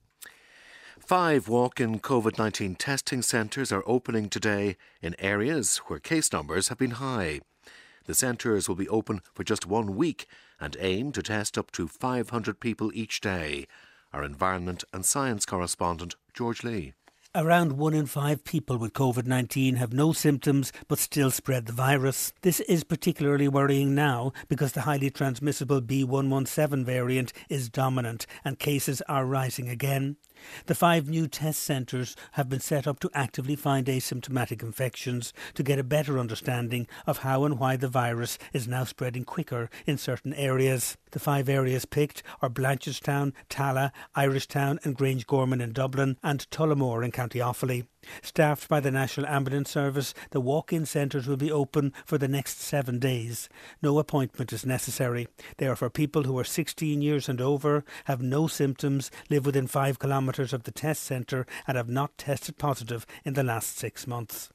5 walk-in COVID-19 testing centres are opening today in areas where case numbers have been high. The centres will be open for just 1 week and aim to test up to 500 people each day. Our environment and science correspondent, George Lee. Around 1 in 5 people with COVID-19 have no symptoms but still spread the virus. This is particularly worrying now because the highly transmissible B117 variant is dominant and cases are rising again. The 5 new test centres have been set up to actively find asymptomatic infections to get a better understanding of how and why the virus is now spreading quicker in certain areas. The 5 areas picked are Blanchardstown, Tallaght, Irishtown and Grangegorman in Dublin and Tullamore in County Offaly. Staffed by the National Ambulance Service, the walk-in centres will be open for the next 7 days. No appointment is necessary. They are for people who are 16 years and over, have no symptoms, live within 5 kilometres of the test centre and have not tested positive in the last 6 months.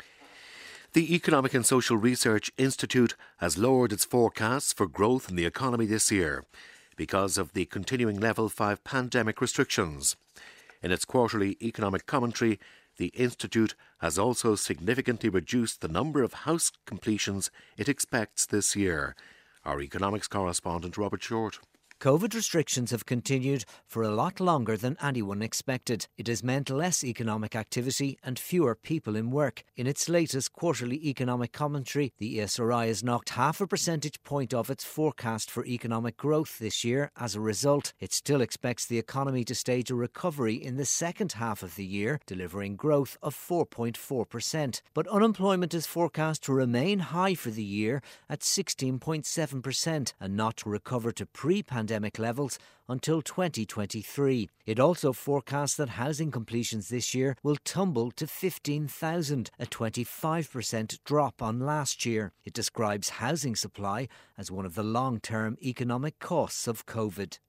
The Economic and Social Research Institute has lowered its forecasts for growth in the economy this year because of the continuing Level 5 pandemic restrictions. In its quarterly economic commentary, the Institute has also significantly reduced the number of house completions it expects this year. Our economics correspondent, Robert Short. COVID restrictions have continued for a lot longer than anyone expected. It has meant less economic activity and fewer people in work. In its latest quarterly economic commentary, the ESRI has knocked 0.5 percentage point off its forecast for economic growth this year. As a result, it still expects the economy to stage a recovery in the second half of the year, delivering growth of 4.4%. But unemployment is forecast to remain high for the year at 16.7% and not to recover to pre-pandemic levels until 2023. It also forecasts that housing completions this year will tumble to 15,000, a 25% drop on last year. It describes housing supply as one of the long-term economic costs of COVID.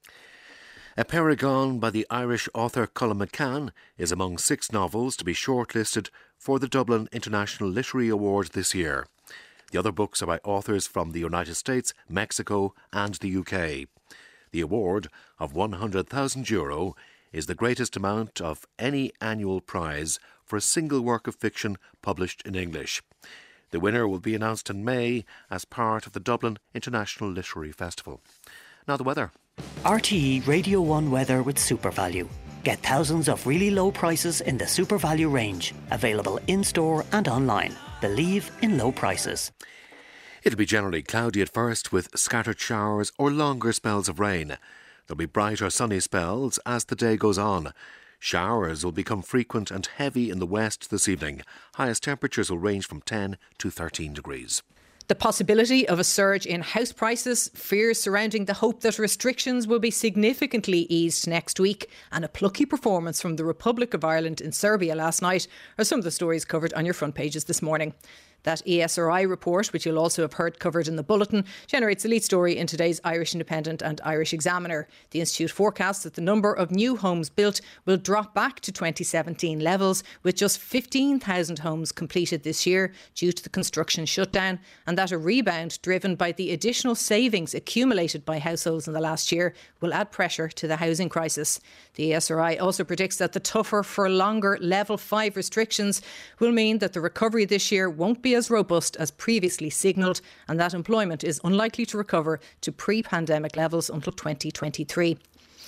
A Paragon by the Irish author Colum McCann is among 6 novels to be shortlisted for the Dublin International Literary Award this year. The other books are by authors from the United States, Mexico and the UK. The award of €100,000 is the greatest amount of any annual prize for a single work of fiction published in English. The winner will be announced in May as part of the Dublin International Literary Festival. Now the weather. RTE Radio 1 weather with SuperValue. Get thousands of really low prices in the SuperValue range. Available in-store and online. Believe in low prices. It'll be generally cloudy at first with scattered showers or longer spells of rain. There'll be brighter sunny spells as the day goes on. Showers will become frequent and heavy in the west this evening. Highest temperatures will range from 10 to 13 degrees. The possibility of a surge in house prices, fears surrounding the hope that restrictions will be significantly eased next week, and a plucky performance from the Republic of Ireland in Serbia last night are some of the stories covered on your front pages this morning. That ESRI report, which you'll also have heard covered in the bulletin, generates the lead story in today's Irish Independent and Irish Examiner. The Institute forecasts that the number of new homes built will drop back to 2017 levels, with just 15,000 homes completed this year due to the construction shutdown, and that a rebound driven by the additional savings accumulated by households in the last year will add pressure to the housing crisis. The ESRI also predicts that the tougher for longer Level 5 restrictions will mean that the recovery this year won't be as robust as previously signalled, and that employment is unlikely to recover to pre-pandemic levels until 2023.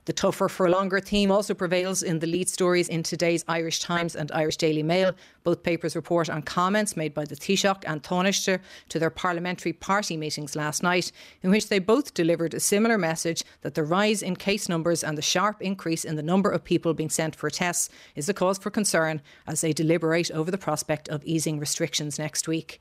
The tougher for longer theme also prevails in the lead stories in today's Irish Times and Irish Daily Mail. Both papers report on comments made by the Taoiseach and Taoiseach to their parliamentary party meetings last night, in which they both delivered a similar message that the rise in case numbers and the sharp increase in the number of people being sent for tests is a cause for concern as they deliberate over the prospect of easing restrictions next week.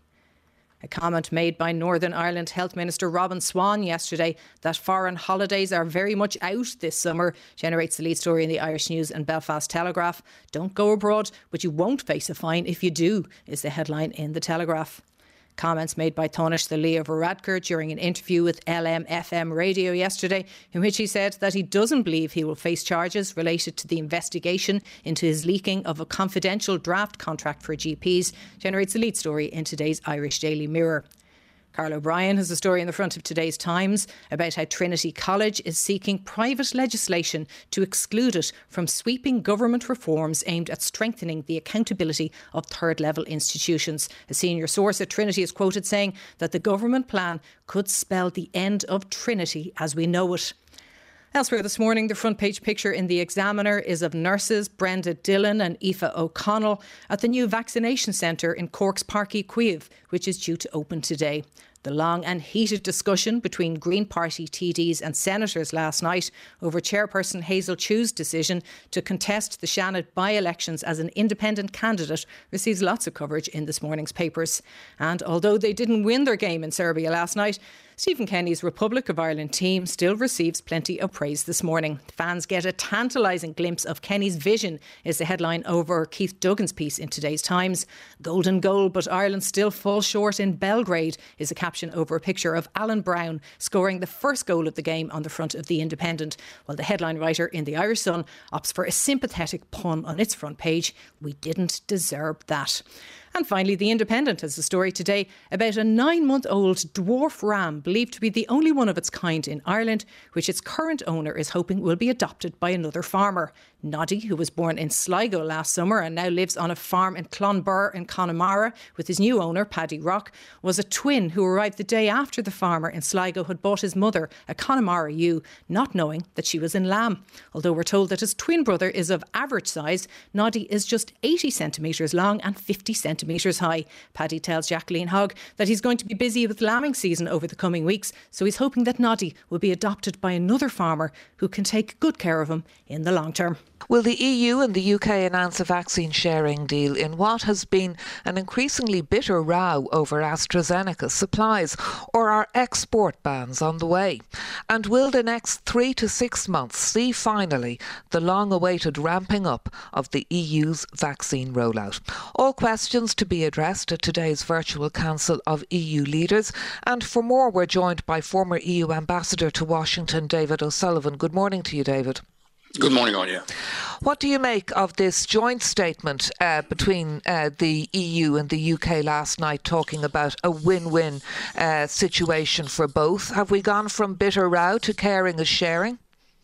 A comment made by Northern Ireland Health Minister Robin Swan yesterday that foreign holidays are very much out this summer generates the lead story in the Irish News and Belfast Telegraph. Don't go abroad, but you won't face a fine if you do, is the headline in the Telegraph. Comments made by Taoiseach Leo Varadkar during an interview with LMFM radio yesterday, in which he said that he doesn't believe he will face charges related to the investigation into his leaking of a confidential draft contract for GPs, generates the lead story in today's Irish Daily Mirror. Carl O'Brien has a story in the front of today's Times about how Trinity College is seeking private legislation to exclude it from sweeping government reforms aimed at strengthening the accountability of third-level institutions. A senior source at Trinity is quoted saying that the government plan could spell the end of Trinity as we know it. Elsewhere this morning, the front page picture in The Examiner is of nurses Brenda Dillon and Aoife O'Connell at the new vaccination centre in Cork's Páirc Uí Chaoimh, which is due to open today. The long and heated discussion between Green Party TDs and senators last night over Chairperson Hazel Chu's decision to contest the Shannon by-elections as an independent candidate receives lots of coverage in this morning's papers. And although they didn't win their game in Serbia last night, Stephen Kenny's Republic of Ireland team still receives plenty of praise this morning. Fans get a tantalising glimpse of Kenny's vision, is the headline over Keith Duggan's piece in today's Times. Golden goal, but Ireland still falls short in Belgrade, is a caption over a picture of Alan Brown scoring the first goal of the game on the front of The Independent, while the headline writer in the Irish Sun opts for a sympathetic pun on its front page. We didn't deserve that. And finally, The Independent has a story today about a 9-month-old dwarf ram believed to be the only one of its kind in Ireland, which its current owner is hoping will be adopted by another farmer. Noddy, who was born in Sligo last summer and now lives on a farm in Clonbur in Connemara with his new owner, Paddy Rock, was a twin who arrived the day after the farmer in Sligo had bought his mother a Connemara ewe, not knowing that she was in lamb. Although we're told that his twin brother is of average size, Noddy is just 80 centimetres long and 50 centimetres high. Paddy tells Jacqueline Hogg that he's going to be busy with lambing season over the coming weeks, so he's hoping that Noddy will be adopted by another farmer who can take good care of him in the long term. Will the EU and the UK announce a vaccine sharing deal in what has been an increasingly bitter row over AstraZeneca's supplies, or are export bans on the way? And will the next 3 to 6 months see finally the long-awaited ramping up of the EU's vaccine rollout? All questions to be addressed at today's virtual Council of EU Leaders. And for more, we're joined by former EU Ambassador to Washington, David O'Sullivan. Good morning to you, David. Good morning, Anya. What do you make of this joint statement between the EU and the UK last night, talking about a win-win situation for both? Have we gone from bitter row to caring is sharing?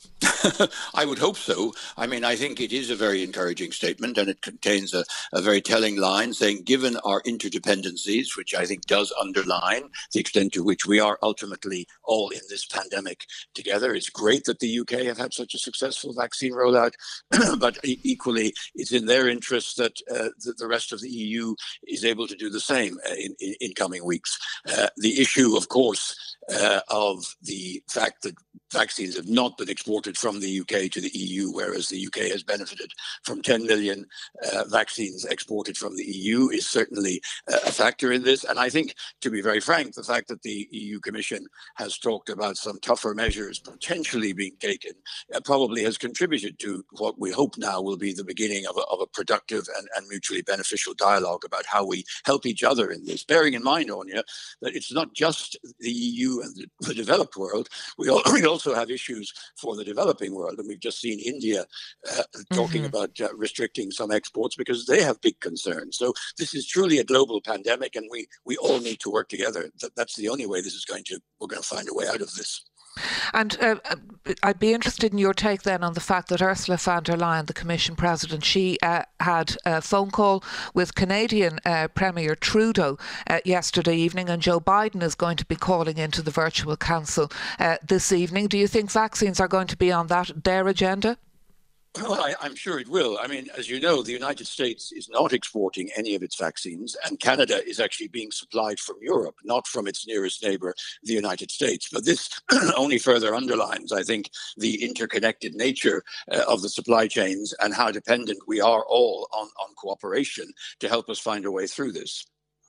I would hope so. I mean, I think it is a very encouraging statement, and it contains a very telling line saying, given our interdependencies, which I think does underline the extent to which we are ultimately all in this pandemic together. It's great that the UK have had such a successful vaccine rollout, but equally it's in their interest that the rest of the EU is able to do the same in coming weeks. The issue, of course, of the fact that vaccines have not been exported from the UK to the EU, whereas the UK has benefited from 10 million vaccines exported from the EU, is certainly a factor in this. And I think, to be very frank, the fact that the EU Commission has talked about some tougher measures potentially being taken probably has contributed to what we hope now will be the beginning of a productive and mutually beneficial dialogue about how we help each other in this. Bearing in mind, Anya, that it's not just the EU and the developed world. We also have issues for the developing world. And we've just seen India talking about restricting some exports because they have big concerns. So this is truly a global pandemic, and we all need to work together. That's the only way we're going to find a way out of this. And I'd be interested in your take then on the fact that Ursula von der Leyen, the Commission President, she had a phone call with Canadian Premier Trudeau yesterday evening, and Joe Biden is going to be calling into the virtual council this evening. Do you think vaccines are going to be on their agenda? Well, I'm sure it will. I mean, as you know, the United States is not exporting any of its vaccines, and Canada is actually being supplied from Europe, not from its nearest neighbour, the United States. But this only further underlines, I think, the interconnected nature of the supply chains and how dependent we are all on cooperation to help us find a way through this.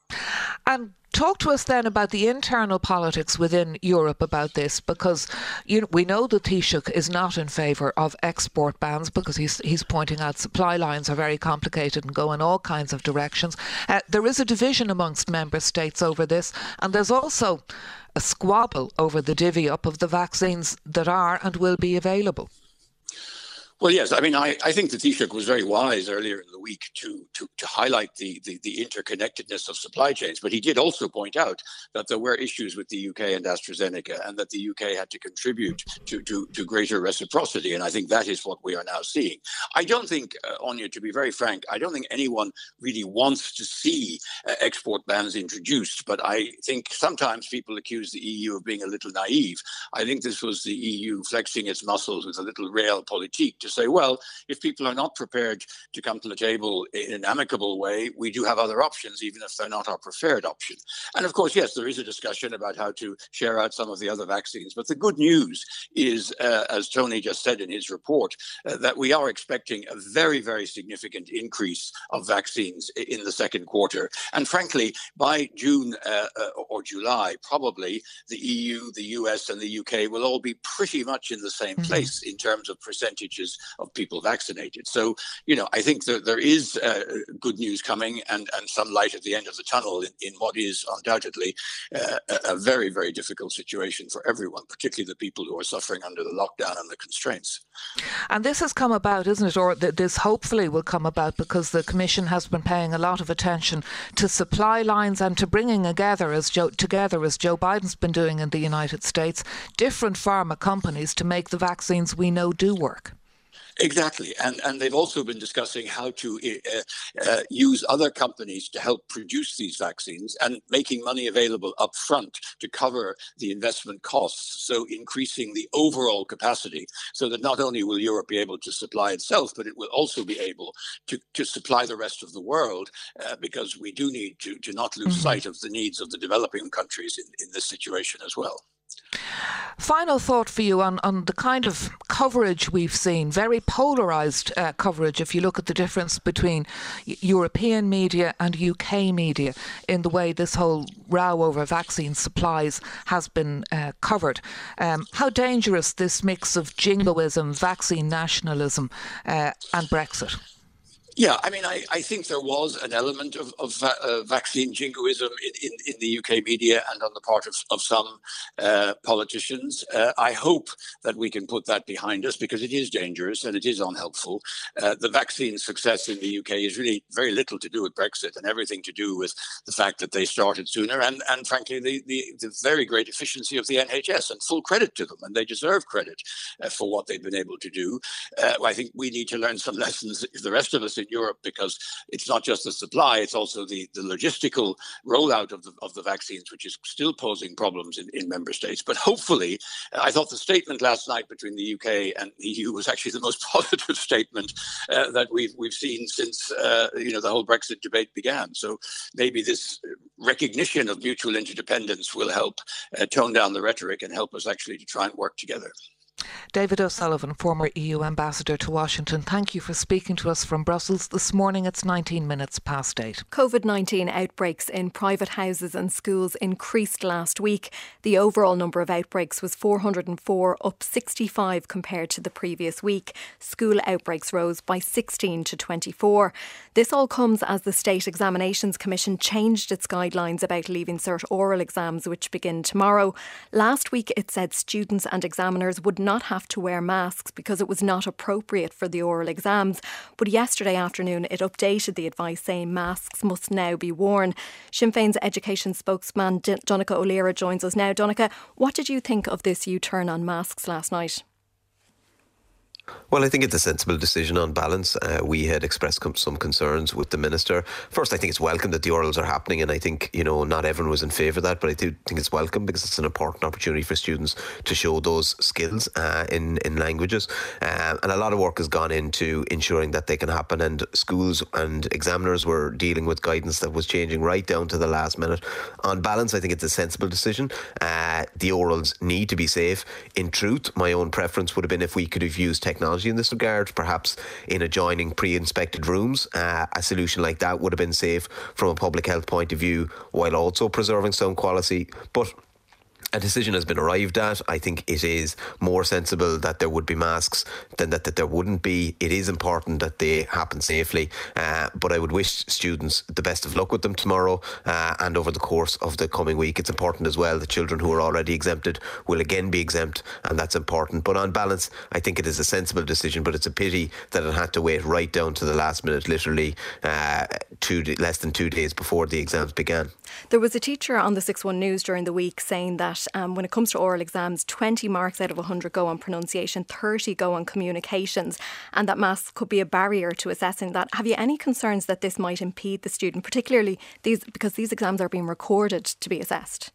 And talk to us then about the internal politics within Europe about this, because we know that Taoiseach is not in favour of export bans because he's pointing out supply lines are very complicated and go in all kinds of directions. There is a division amongst member states over this, and there's also a squabble over the divvy up of the vaccines that are and will be available. Well, yes. I mean, I think the Taoiseach was very wise earlier in the week to highlight the interconnectedness of supply chains. But he did also point out that there were issues with the UK and AstraZeneca, and that the UK had to contribute to greater reciprocity. And I think that is what we are now seeing. I don't think, Anya, to be very frank, I don't think anyone really wants to see export bans introduced. But I think sometimes people accuse the EU of being a little naive. I think this was the EU flexing its muscles with a little realpolitik to say, well, if people are not prepared to come to the table in an amicable way, we do have other options, even if they're not our preferred option. And of course, yes, there is a discussion about how to share out some of the other vaccines. But the good news is, as Tony just said in his report, that we are expecting a very, very significant increase of vaccines in the second quarter. And frankly, by June or July, probably the EU, the US and the UK will all be pretty much in the same place in terms of percentages of people vaccinated. So, I think that there is good news coming and some light at the end of the tunnel in what is undoubtedly a very, very difficult situation for everyone, particularly the people who are suffering under the lockdown and the constraints. And this has come about, isn't it? Or this hopefully will come about because the Commission has been paying a lot of attention to supply lines and to bringing together, as Joe Biden's been doing in the United States, different pharma companies to make the vaccines we know do work. Exactly. And they've also been discussing how to use other companies to help produce these vaccines and making money available up front to cover the investment costs. So increasing the overall capacity so that not only will Europe be able to supply itself, but it will also be able to supply the rest of the world because we do need to not lose sight of the needs of the developing countries in this situation as well. Final thought for you on the kind of coverage we've seen, very polarised coverage, if you look at the difference between European media and UK media in the way this whole row over vaccine supplies has been covered. How dangerous this mix of jingoism, vaccine nationalism and Brexit? Yeah, I mean, I think there was an element of vaccine jingoism in the UK media and on the part of some politicians. I hope that we can put that behind us because it is dangerous and it is unhelpful. The vaccine success in the UK is really very little to do with Brexit and everything to do with the fact that they started sooner and frankly, the very great efficiency of the NHS, and full credit to them. And they deserve credit for what they've been able to do. I think we need to learn some lessons, the rest of us in Europe, because it's not just the supply, it's also the logistical rollout of the vaccines, which is still posing problems in member states. But hopefully, I thought the statement last night between the UK and the EU was actually the most positive statement that we've seen since the whole Brexit debate began. So maybe this recognition of mutual interdependence will help tone down the rhetoric and help us actually to try and work together. David O'Sullivan, former EU Ambassador to Washington, thank you for speaking to us from Brussels this morning. It's 19 minutes past 8. COVID-19 outbreaks in private houses and schools increased last week. The overall number of outbreaks was 404, up 65 compared to the previous week. School outbreaks rose by 16 to 24. This all comes as the State Examinations Commission changed its guidelines about Leaving Cert oral exams, which begin tomorrow. Last week it said students and examiners would not not have to wear masks because it was not appropriate for the oral exams. But yesterday afternoon it updated the advice saying masks must now be worn. Sinn Féin's education spokesman Donncha O'Leary joins us now. Donncha, what did you think of this U-turn on masks last night? Well, I think it's a sensible decision on balance. We had expressed some concerns with the Minister. First, I think it's welcome that the orals are happening, and I think, not everyone was in favour of that, but I do think it's welcome because it's an important opportunity for students to show those skills in languages. And a lot of work has gone into ensuring that they can happen, and schools and examiners were dealing with guidance that was changing right down to the last minute. On balance, I think it's a sensible decision. The orals need to be safe. In truth, my own preference would have been if we could have used technology in this regard, perhaps in adjoining pre-inspected rooms. A solution like that would have been safe from a public health point of view while also preserving sound quality. But a decision has been arrived at. I think it is more sensible that there would be masks than that there wouldn't be. It is important that they happen safely, but I would wish students the best of luck with them tomorrow and over the course of the coming week. It's important as well that children who are already exempted will again be exempt, and that's important. But on balance, I think it is a sensible decision, but it's a pity that it had to wait right down to the last minute, literally less than 2 days before the exams began. There was a teacher on the 6-1 News during the week saying that when it comes to oral exams, 20 marks out of 100 go on pronunciation, 30 go on communications, and that masks could be a barrier to assessing that. Have you any concerns that this might impede the student, particularly because these exams are being recorded to be assessed?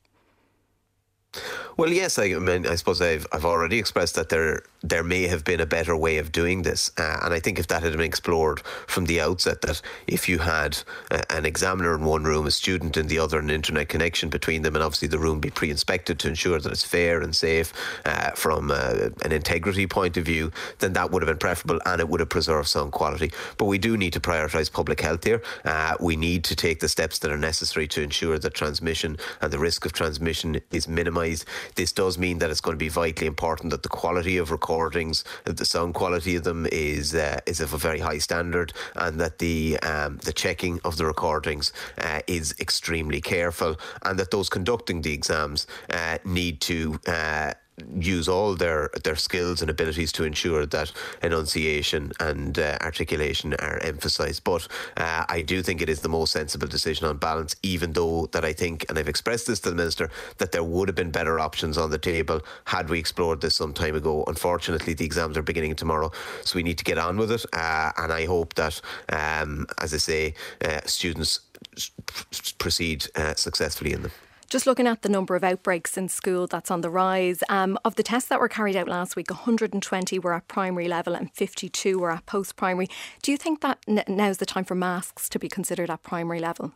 Well, yes, I suppose I've already expressed that there may have been a better way of doing this, and I think if that had been explored from the outset, that if you had an examiner in one room, a student in the other, an internet connection between them, and obviously the room be pre-inspected to ensure that it's fair and safe from an integrity point of view, then that would have been preferable and it would have preserved sound quality. But we do need to prioritise public health here. We need to take the steps that are necessary to ensure that transmission and the risk of transmission is minimised. This does mean that it's going to be vitally important that the quality of recordings, the sound quality of them is of a very high standard, and that the checking of the recordings is extremely careful, and that those conducting the exams need to use all their skills and abilities to ensure that enunciation and articulation are emphasised. But I do think it is the most sensible decision on balance, even though that I think, and I've expressed this to the Minister, that there would have been better options on the table had we explored this some time ago. Unfortunately, the exams are beginning tomorrow, so we need to get on with it, and I hope that, as I say, students proceed successfully in them. Just looking at the number of outbreaks in school that's on the rise, of the tests that were carried out last week, 120 were at primary level and 52 were at post-primary. Do you think that now's the time for masks to be considered at primary level?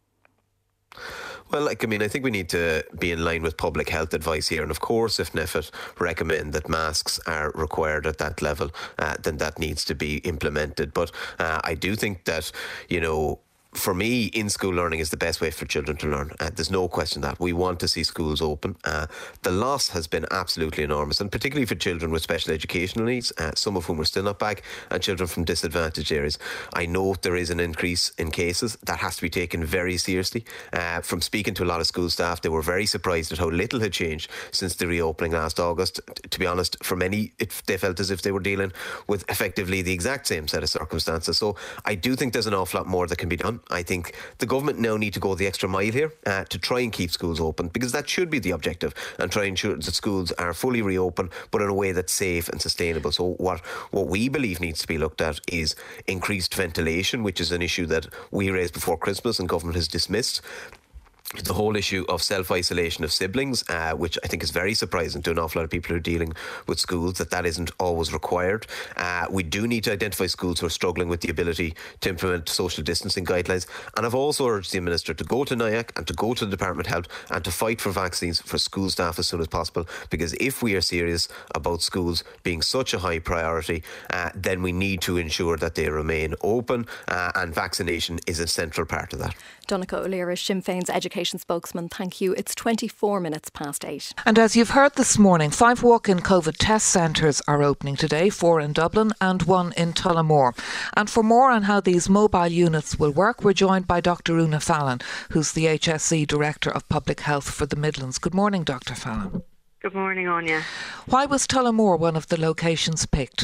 Well, I think we need to be in line with public health advice here. And of course, if NPHET recommend that masks are required at that level, then that needs to be implemented. But I do think that, for me, in-school learning is the best way for children to learn. There's no question that. We want to see schools open. The loss has been absolutely enormous, and particularly for children with special educational needs, some of whom are still not back, and children from disadvantaged areas. I know there is an increase in cases. That has to be taken very seriously. From speaking to a lot of school staff, they were very surprised at how little had changed since the reopening last August. To be honest, for many, they felt as if they were dealing with effectively the exact same set of circumstances. So I do think there's an awful lot more that can be done. I think the government now need to go the extra mile here to try and keep schools open, because that should be the objective, and try and ensure that schools are fully reopened, but in a way that's safe and sustainable. So what we believe needs to be looked at is increased ventilation, which is an issue that we raised before Christmas and government has dismissed. The whole issue of self-isolation of siblings, which I think is very surprising to an awful lot of people who are dealing with schools, that isn't always required. We do need to identify schools who are struggling with the ability to implement social distancing guidelines. And I've also urged the Minister to go to NIAC and to go to the Department of Health and to fight for vaccines for school staff as soon as possible, because if we are serious about schools being such a high priority, then we need to ensure that they remain open, and vaccination is a central part of that. Donncha O'Leary, Sinn Féin's education spokesman, thank you. It's 24 minutes past 8. And as you've heard this morning, 5 walk-in COVID test centres are opening today, 4 in Dublin and 1 in Tullamore. And for more on how these mobile units will work, we're joined by Dr. Una Fallon, who's the HSE Director of Public Health for the Midlands. Good morning, Dr. Fallon. Good morning, Anya. Why was Tullamore one of the locations picked?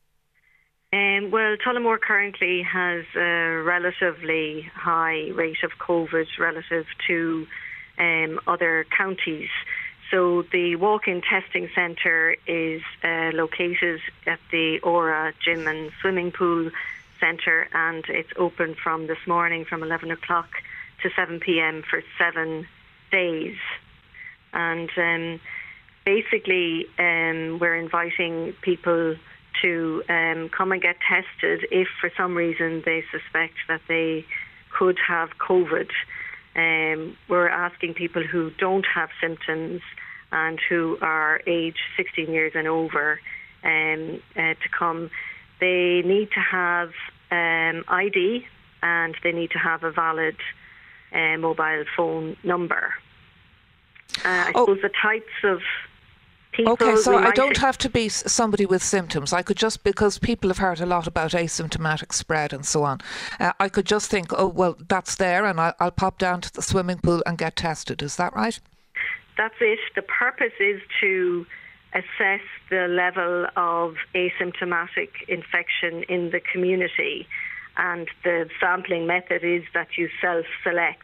Well, Tullamore currently has a relatively high rate of COVID relative to other counties. So the walk-in testing centre is located at the Aura Gym and Swimming Pool Centre, and it's open from this morning from 11 o'clock to 7 p.m. for 7 days. And basically we're inviting people to come and get tested if for some reason they suspect that they could have COVID. We're asking people who don't have symptoms and who are age 16 years and over to come. They need to have ID and they need to have a valid mobile phone number. I suppose the types of people... Okay, so I don't have to be somebody with symptoms. I could just, because people have heard a lot about asymptomatic spread and so on, I could just think, oh, well, that's there and I'll pop down to the swimming pool and get tested. Is that right? That's it. The purpose is to assess the level of asymptomatic infection in the community, and the sampling method is that you self-select.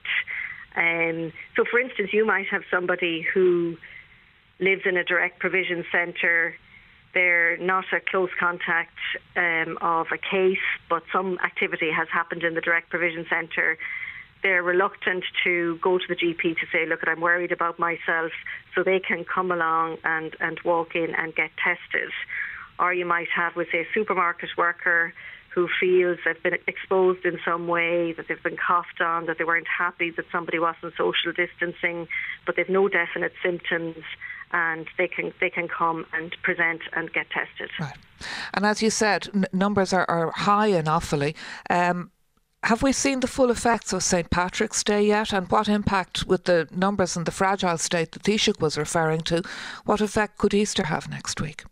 So, for instance, you might have somebody who lives in a direct provision centre. They're not a close contact of a case, but some activity has happened in the direct provision centre. They're reluctant to go to the GP to say, look, I'm worried about myself, so they can come along and walk in and get tested. Or you might have, with, say, a supermarket worker who feels they've been exposed in some way, that they've been coughed on, that they weren't happy that somebody wasn't social distancing, but they've no definite symptoms, and they can come and present and get tested. Right. And as you said, numbers are high in Offaly. Have we seen the full effects of St. Patrick's Day yet? And what impact, with the numbers and the fragile state that Taoiseach was referring to, what effect could Easter have next week?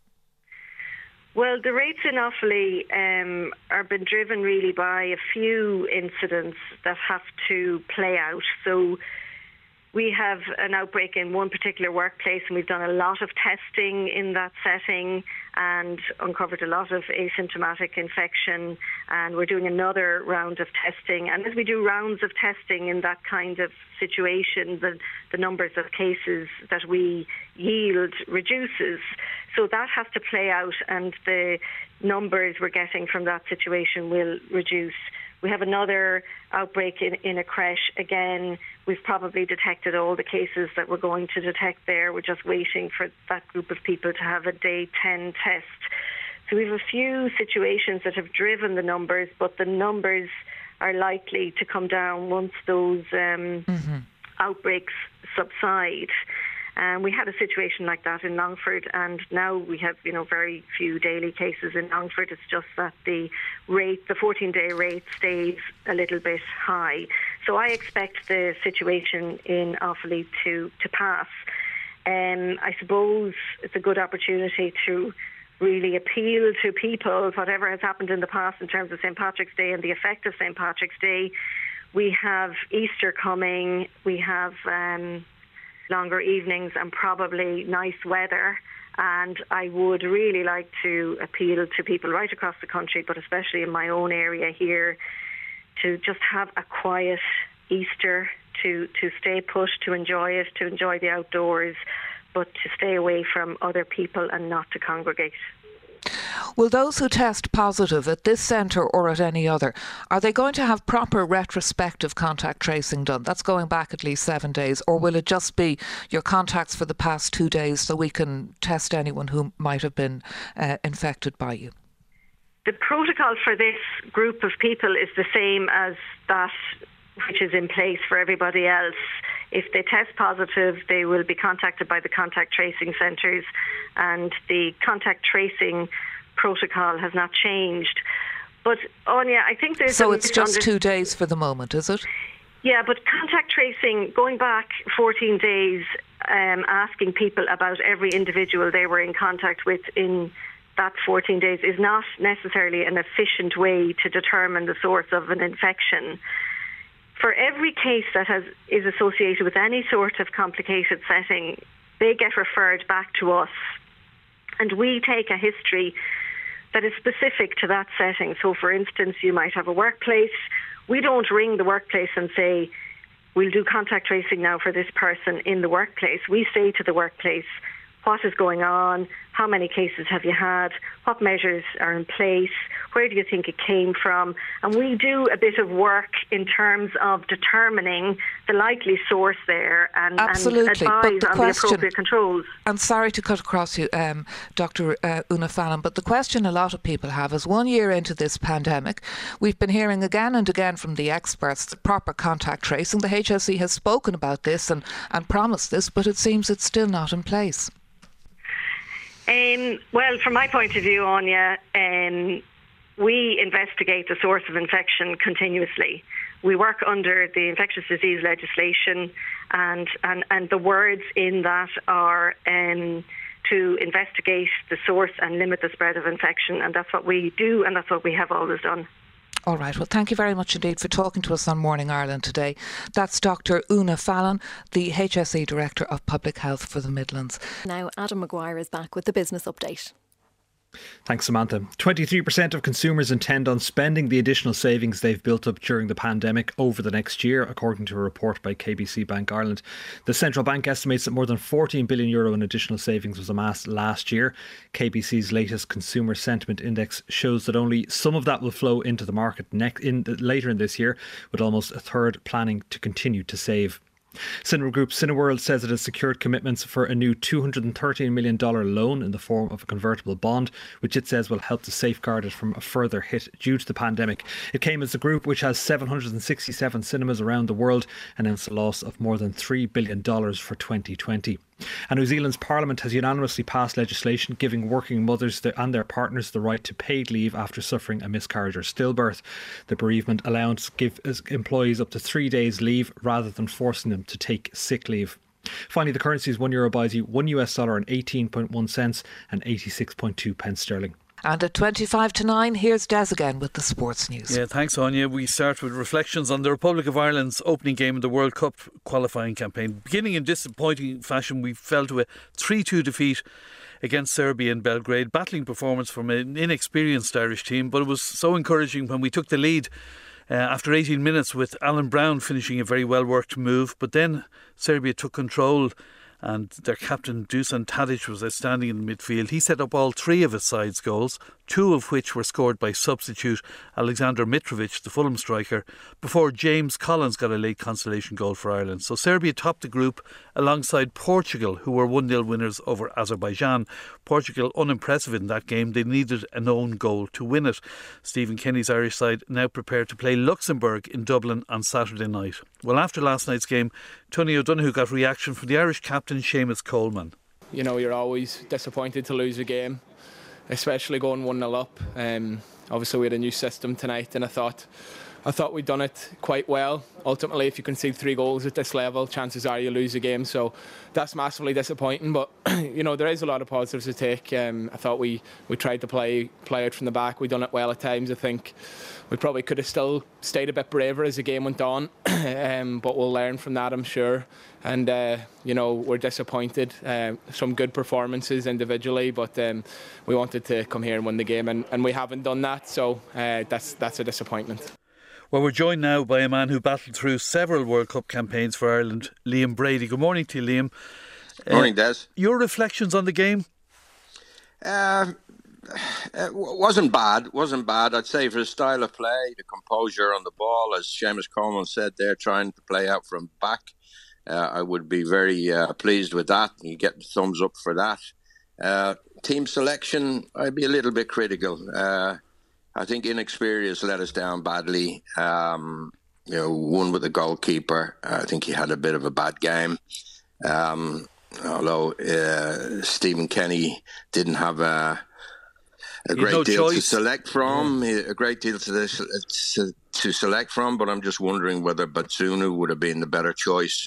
Well, the rates in Offaly are been driven really by a few incidents that have to play out. So we have an outbreak in one particular workplace, and we've done a lot of testing in that setting and uncovered a lot of asymptomatic infection, and we're doing another round of testing. And as we do rounds of testing in that kind of situation, the numbers of cases that we yield reduces. So that has to play out, and the numbers we're getting from that situation will reduce. We have another outbreak in a creche. Again, we've probably detected all the cases that we're going to detect there. We're just waiting for that group of people to have a day 10 test. So we have a few situations that have driven the numbers, but the numbers are likely to come down once those outbreaks subside. We had a situation like that in Longford, and now we have, very few daily cases in Longford. It's just that the 14-day rate stays a little bit high. So I expect the situation in Offaly to pass. I suppose it's a good opportunity to really appeal to people, whatever has happened in the past in terms of St. Patrick's Day and the effect of St. Patrick's Day. We have Easter coming. We have longer evenings and probably nice weather, and I would really like to appeal to people right across the country, but especially in my own area here, to just have a quiet Easter, to stay put, to enjoy it, to enjoy the outdoors, but to stay away from other people and not to congregate. Will those who test positive at this centre or at any other, are they going to have proper retrospective contact tracing done? That's going back at least 7 days. Or will it just be your contacts for the past 2 days so we can test anyone who might have been infected by you? The protocol for this group of people is the same as that which is in place for everybody else. If they test positive, they will be contacted by the contact tracing centres, and the contact tracing protocol has not changed. But, Anya, I think there's... So it's just 2 days for the moment, is it? Yeah, but contact tracing, going back 14 days, asking people about every individual they were in contact with in that 14 days is not necessarily an efficient way to determine the source of an infection. For every case that is associated with any sort of complicated setting, they get referred back to us. And we take a history that is specific to that setting. So, for instance, you might have a workplace. We don't ring the workplace and say, we'll do contact tracing now for this person in the workplace. We say to the workplace, what is going on? How many cases have you had? What measures are in place? Where do you think it came from? And we do a bit of work in terms of determining the likely source there and advise on the appropriate controls. I'm sorry to cut across you, Dr. Una Fallon, but the question a lot of people have is 1 year into this pandemic, we've been hearing again and again from the experts the proper contact tracing. The HSE has spoken about this and promised this, but it seems it's still not in place. Well, from my point of view, Anya, we investigate the source of infection continuously. We work under the infectious disease legislation, and the words in that are to investigate the source and limit the spread of infection, and that's what we do, and that's what we have always done. All right. Well, thank you very much indeed for talking to us on Morning Ireland today. That's Dr. Una Fallon, the HSE Director of Public Health for the Midlands. Now, Adam Maguire is back with the business update. Thanks, Samantha. 23% of consumers intend on spending the additional savings they've built up during the pandemic over the next year, according to a report by KBC Bank Ireland. The central bank estimates that more than €14 billion in additional savings was amassed last year. KBC's latest consumer sentiment index shows that only some of that will flow into the market later in this year, with almost a third planning to continue to save. Cinema Group Cineworld says it has secured commitments for a new $213 million loan in the form of a convertible bond, which it says will help to safeguard it from a further hit due to the pandemic. It came as the group, which has 767 cinemas around the world, announced a loss of more than $3 billion for 2020. And New Zealand's Parliament has unanimously passed legislation giving working mothers and their partners the right to paid leave after suffering a miscarriage or stillbirth. The bereavement allowance gives employees up to 3 days leave rather than forcing them to take sick leave. Finally, the currencies €1 buys you $1 and 18.1 cents and 86.2 pence sterling. And at 25 to 9, here's Des again with the sports news. Yeah, thanks, Anya. We start with reflections on the Republic of Ireland's opening game in the World Cup qualifying campaign. Beginning in disappointing fashion, we fell to a 3-2 defeat against Serbia in Belgrade. Battling performance from an inexperienced Irish team, but it was so encouraging when we took the lead after 18 minutes with Alan Brown finishing a very well-worked move. But then Serbia took control, and their captain Dusan Tadic was outstanding in the midfield. He set up all three of his side's goals, two of which were scored by substitute Alexander Mitrovic, the Fulham striker, before James Collins got a late consolation goal for Ireland. So Serbia topped the group alongside Portugal, who were 1-0 winners over Azerbaijan. Portugal unimpressive in that game. They needed an own goal to win it. Stephen Kenny's Irish side now prepared to play Luxembourg in Dublin on Saturday night. Well, after last night's game, Tony O'Donoghue got reaction from the Irish captain Seamus Coleman. You know, you're always disappointed to lose a game, especially going 1-0 up. Obviously we had a new system tonight, and I thought we'd done it quite well. Ultimately, if you concede 3 goals at this level, chances are you lose a game, so that's massively disappointing. But you know, there is a lot of positives to take. I thought we tried to play out from the back. We done it well at times. I think we probably could have still stayed a bit braver as the game went on, but we'll learn from that, I'm sure. And you know, we're disappointed. Some good performances individually, but we wanted to come here and win the game, and we haven't done that, so that's a disappointment. Well, we're joined now by a man who battled through several World Cup campaigns for Ireland, Liam Brady. Good morning to you, Liam. Morning, Des. Your reflections on the game? It wasn't bad. I'd say for the style of play, the composure on the ball, as Seamus Coleman said, they're trying to play out from back. I would be very pleased with that. You get the thumbs up for that. Team selection, I'd be a little bit critical. I think inexperience let us down badly. You know, one with the goalkeeper. I think he had a bit of a bad game. Although Stephen Kenny didn't have a great deal to select from, to select from. But I'm just wondering whether Batsunu would have been the better choice.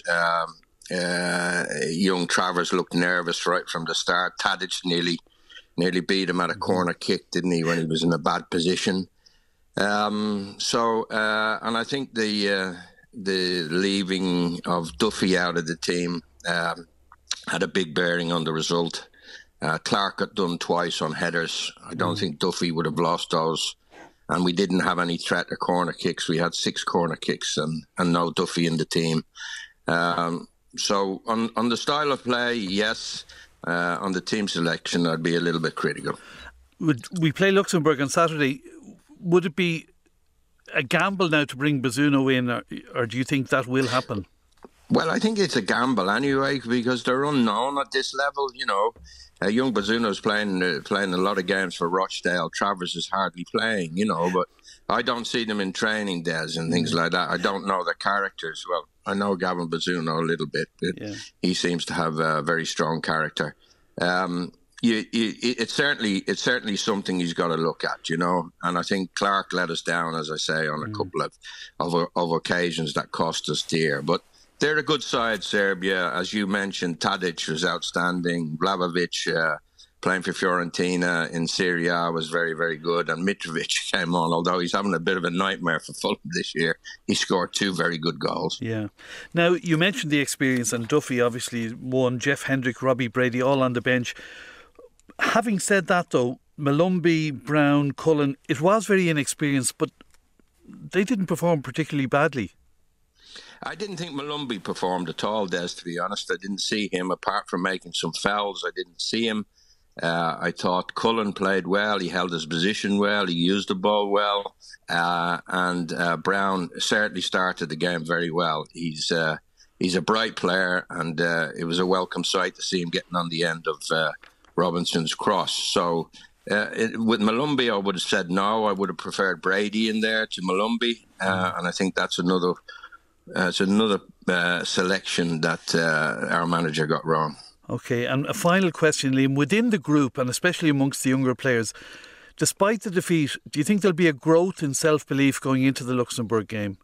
Young Travers looked nervous right from the start. Tadic nearly beat him at a corner kick, didn't he, when he was in a bad position? And I think the leaving of Duffy out of the team had a big bearing on the result. Clark got done twice on headers. I don't think Duffy would have lost those. And we didn't have any threat of corner kicks. We had 6 corner kicks and no Duffy in the team. So on the style of play, yes. On the team selection, I'd be a little bit critical. Would we play Luxembourg on Saturday? Would it be a gamble now to bring Bazunu in, or do you think that will happen? Well, I think it's a gamble anyway, because they're unknown at this level. You know, young Bazuno's playing a lot of games for Rochdale. Travers is hardly playing, you know, but I don't see them in training days and things like that. I don't know their characters. Well, I know Gavin Bazuno a little bit. He seems to have a very strong character. It's certainly something he's got to look at, you know. And I think Clark let us down, as I say, on a couple of occasions that cost us dear. But they're a good side, Serbia. As you mentioned, Tadic was outstanding. Vlahovic, playing for Fiorentina in Serie A, was very, very good. And Mitrovic came on, although he's having a bit of a nightmare for Fulham this year. He scored 2 very good goals. Yeah. Now, you mentioned the experience, and Duffy obviously won. Jeff Hendrick, Robbie Brady, all on the bench. Having said that, though, Malumbi, Brown, Cullen, it was very inexperienced, but they didn't perform particularly badly. I didn't think Malumbi performed at all, Des, to be honest. I didn't see him, apart from making some fouls. I didn't see him. I thought Cullen played well. He held his position well. He used the ball well. And Brown certainly started the game very well. He's a bright player, and it was a welcome sight to see him getting on the end of Robinson's cross. So with Malumbi, I would have said no. I would have preferred Brady in there to Malumbi. And I think that's another selection that our manager got wrong. Okay, and a final question, Liam. Within the group, and especially amongst the younger players, despite the defeat, do you think there'll be a growth in self-belief going into the Luxembourg game?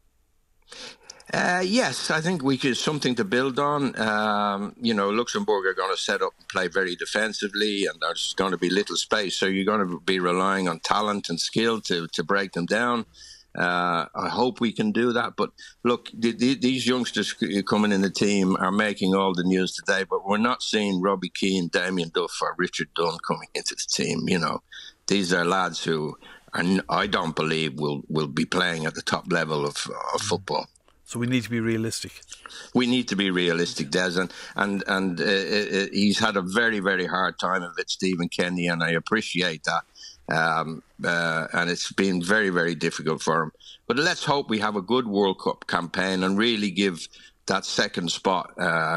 Yes, I think something to build on. Luxembourg are going to set up and play very defensively, and there's going to be little space. So you're going to be relying on talent and skill to break them down. I hope we can do that. But look, these youngsters coming in the team are making all the news today, but we're not seeing Robbie Keane, Damien Duff or Richard Dunn coming into the team. You know, these are lads who I don't believe will be playing at the top level of football. So we need to be realistic. We need to be realistic, Des, and he's had a very, very hard time of it, Stephen Kenny, and I appreciate that. And it's been very, very difficult for him. But let's hope we have a good World Cup campaign and really give that second spot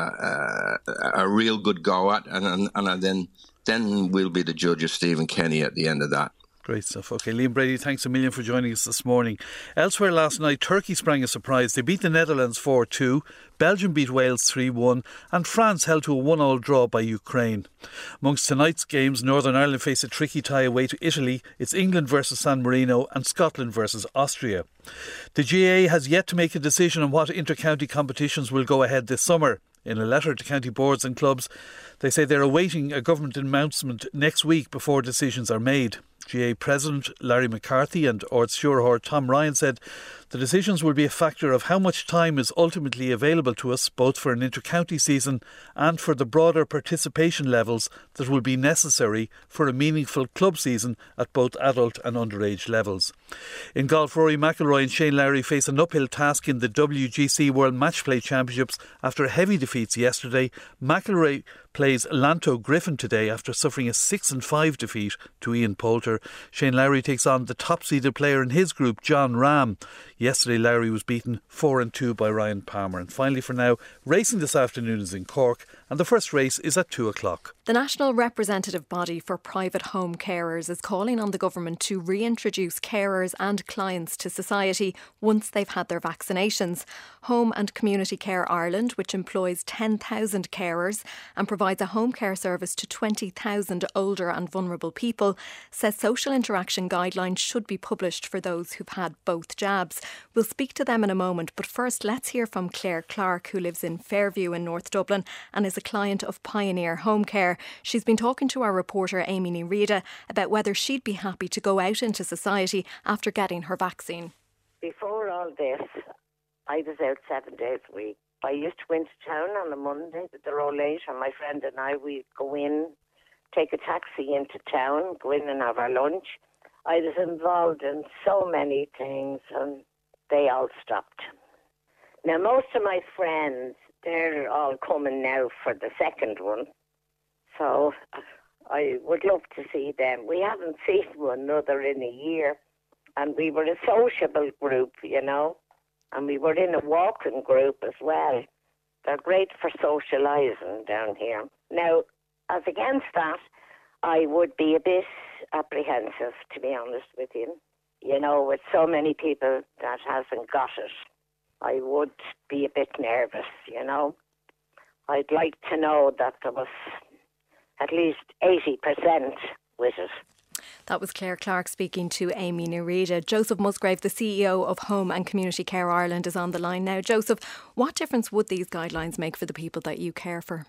a real good go at, and then we'll be the judge of Stephen Kenny at the end of that. Great stuff. Okay, Liam Brady, thanks a million for joining us this morning. Elsewhere last night, Turkey sprang a surprise. They beat the Netherlands 4-2, Belgium beat Wales 3-1, and France held to a 1-1 draw by Ukraine. Amongst tonight's games, Northern Ireland face a tricky tie away to Italy. It's England versus San Marino and Scotland versus Austria. The GAA has yet to make a decision on what inter-county competitions will go ahead this summer. In a letter to county boards and clubs, they say they're awaiting a government announcement next week before decisions are made. GAA President Larry McCarthy and Ord Shurehour Tom Ryan said the decisions will be a factor of how much time is ultimately available to us, both for an inter-county season and for the broader participation levels that will be necessary for a meaningful club season at both adult and underage levels. In golf, Rory McIlroy and Shane Lowry face an uphill task in the WGC World Match Play Championships after heavy defeats yesterday. McIlroy plays Lanto Griffin today after suffering a 6-5 defeat to Ian Poulter. Shane Lowry takes on the top-seeded player in his group, John Ram. Yesterday, Lowry was beaten 4-2 by Ryan Palmer. And finally, for now, racing this afternoon is in Cork, and the first race is at 2 o'clock. The National Representative Body for Private Home Carers is calling on the government to reintroduce carers and clients to society once they've had their vaccinations. Home and Community Care Ireland, which employs 10,000 carers and provides a home care service to 20,000 older and vulnerable people, says social interaction guidelines should be published for those who've had both jabs. We'll speak to them in a moment, but first let's hear from Claire Clark, who lives in Fairview in North Dublin and is a client of Pioneer Home Care. She's been talking to our reporter Amy Nirida about whether she'd be happy to go out into society after getting her vaccine. Before all this, I was out 7 days a week. I used to go into town on a Monday with the rollation. My friend and I, we'd go in take a taxi into town, go in and have our lunch. I was involved in so many things and they all stopped. Now, most of my friends, they're all coming now for the second one. So I would love to see them. We haven't seen one another in a year. And we were a sociable group, and we were in a walking group as well. They're great for socialising down here. Now, as against that, I would be a bit apprehensive, to be honest with you. With so many people that hasn't got it, I would be a bit nervous, I'd like to know that there was at least 80% with it. That was Claire Clark speaking to Amy Nerida. Joseph Musgrave, the CEO of Home and Community Care Ireland, is on the line now. Joseph, what difference would these guidelines make for the people that you care for?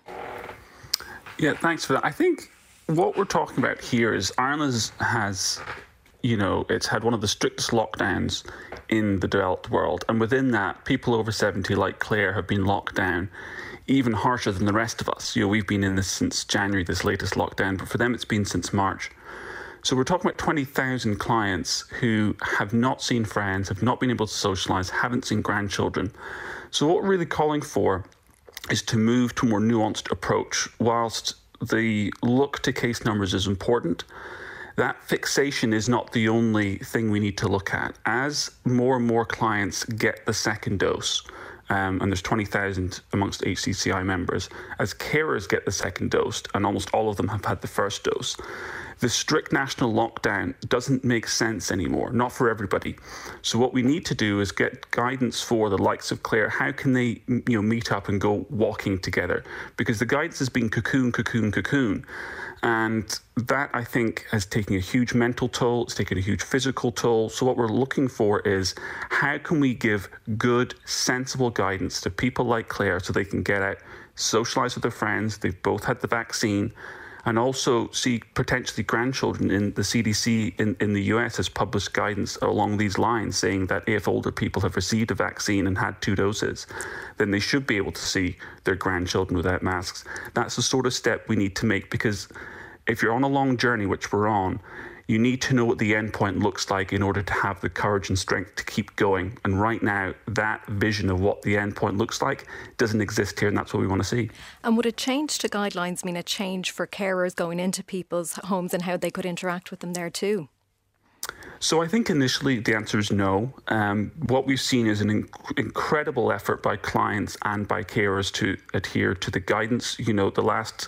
Yeah, thanks for that. I think what we're talking about here is Ireland has, it's had one of the strictest lockdowns in the developed world. And within that, people over 70 like Claire have been locked down even harsher than the rest of us. We've been in this since January, this latest lockdown, but for them it's been since March. So we're talking about 20,000 clients who have not seen friends, have not been able to socialise, haven't seen grandchildren. So what we're really calling for is to move to a more nuanced approach. Whilst the look to case numbers is important, that fixation is not the only thing we need to look at. As more and more clients get the second dose, and there's 20,000 amongst HCCI members, as carers get the second dose, and almost all of them have had the first dose, the strict national lockdown doesn't make sense anymore, not for everybody. So what we need to do is get guidance for the likes of Claire. How can they, meet up and go walking together? Because the guidance has been cocoon, cocoon, cocoon. And that, I think, has taken a huge mental toll. It's taken a huge physical toll. So what we're looking for is how can we give good, sensible guidance to people like Claire so they can get out, socialise with their friends. They've both had the vaccine. And also see potentially grandchildren. In the CDC in the US has published guidance along these lines saying that if older people have received a vaccine and had 2 doses, then they should be able to see their grandchildren without masks. That's the sort of step we need to make, because if you're on a long journey, which we're on, you need to know what the end point looks like in order to have the courage and strength to keep going. And right now, that vision of what the end point looks like doesn't exist here, and that's what we want to see. And would a change to guidelines mean a change for carers going into people's homes and how they could interact with them there too? So I think initially the answer is no. What we've seen is an incredible effort by clients and by carers to adhere to the guidance. The last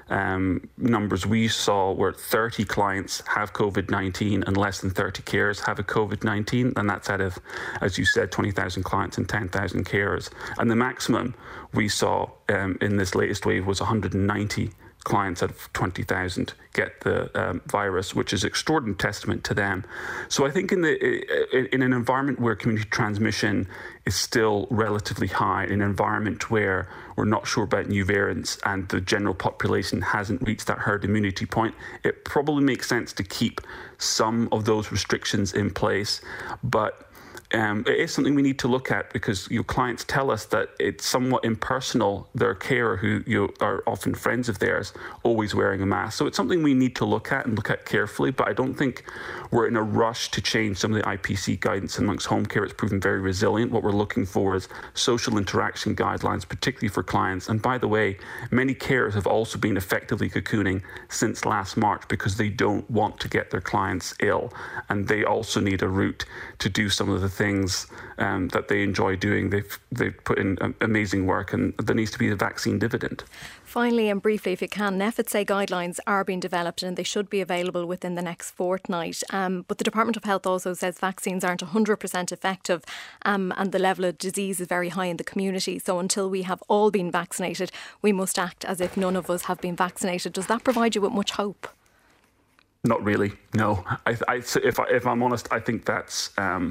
numbers we saw were 30 clients have COVID-19 and less than 30 carers have a COVID-19. And that's out of, as you said, 20,000 clients and 10,000 carers. And the maximum we saw in this latest wave was 190 clients out of 20,000 get the virus, which is extraordinary testament to them. So I think in an environment where community transmission is still relatively high, in an environment where we're not sure about new variants and the general population hasn't reached that herd immunity point, it probably makes sense to keep some of those restrictions in place. But it is something we need to look at, because your clients tell us that it's somewhat impersonal, their carer, who are often friends of theirs, always wearing a mask. So it's something we need to look at and look at carefully, but I don't think we're in a rush to change some of the IPC guidance amongst home care. It's proven very resilient. What we're looking for is social interaction guidelines, particularly for clients. And by the way, many carers have also been effectively cocooning since last March because they don't want to get their clients ill. And they also need a route to do some of the things that they enjoy doing. They've put in amazing work, and there needs to be a vaccine dividend. Finally and briefly, if you can, NPHET say guidelines are being developed and they should be available within the next fortnight. But the Department of Health also says vaccines aren't 100% effective and the level of disease is very high in the community. So until we have all been vaccinated, we must act as if none of us have been vaccinated. Does that provide you with much hope? Not really, no. If I'm honest, I think that's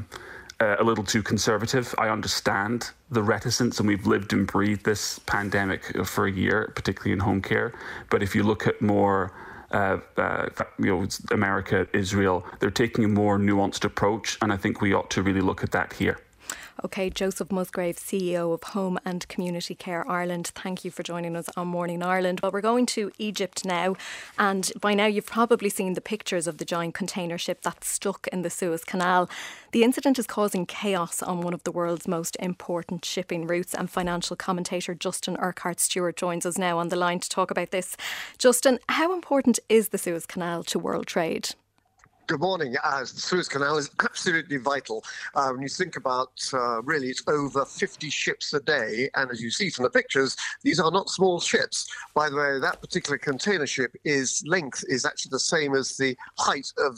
a little too conservative. I understand the reticence, and we've lived and breathed this pandemic for a year, particularly in home care. But if you look at more, America, Israel, they're taking a more nuanced approach, and I think we ought to really look at that here. OK, Joseph Musgrave, CEO of Home and Community Care Ireland, thank you for joining us on Morning Ireland. Well, we're going to Egypt now, and by now you've probably seen the pictures of the giant container ship that's stuck in the Suez Canal. The incident is causing chaos on one of the world's most important shipping routes, and financial commentator Justin Urquhart-Stewart joins us now on the line to talk about this. Justin, how important is the Suez Canal to world trade? Good morning. The Suez Canal is absolutely vital. When you think about, really, it's over 50 ships a day. And as you see from the pictures, these are not small ships. By the way, that particular container ship length is actually the same as the height of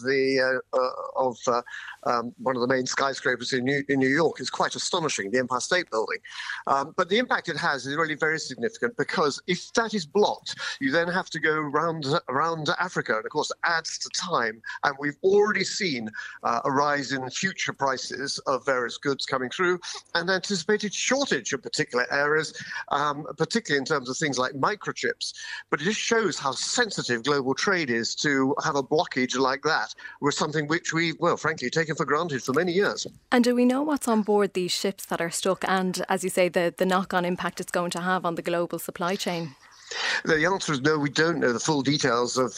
one of the main skyscrapers in New York. It's quite astonishing, the Empire State Building. But the impact it has is really very significant, because if that is blocked, you then have to go around Africa. And of course, it adds to time. And we've already seen a rise in future prices of various goods coming through, and anticipated shortage of particular areas, particularly in terms of things like microchips. But it just shows how sensitive global trade is to have a blockage like that with something which we've, well, frankly, taken for granted for many years. And do we know what's on board these ships that are stuck, and, as you say, the knock-on impact it's going to have on the global supply chain? The answer is no. We don't know the full details of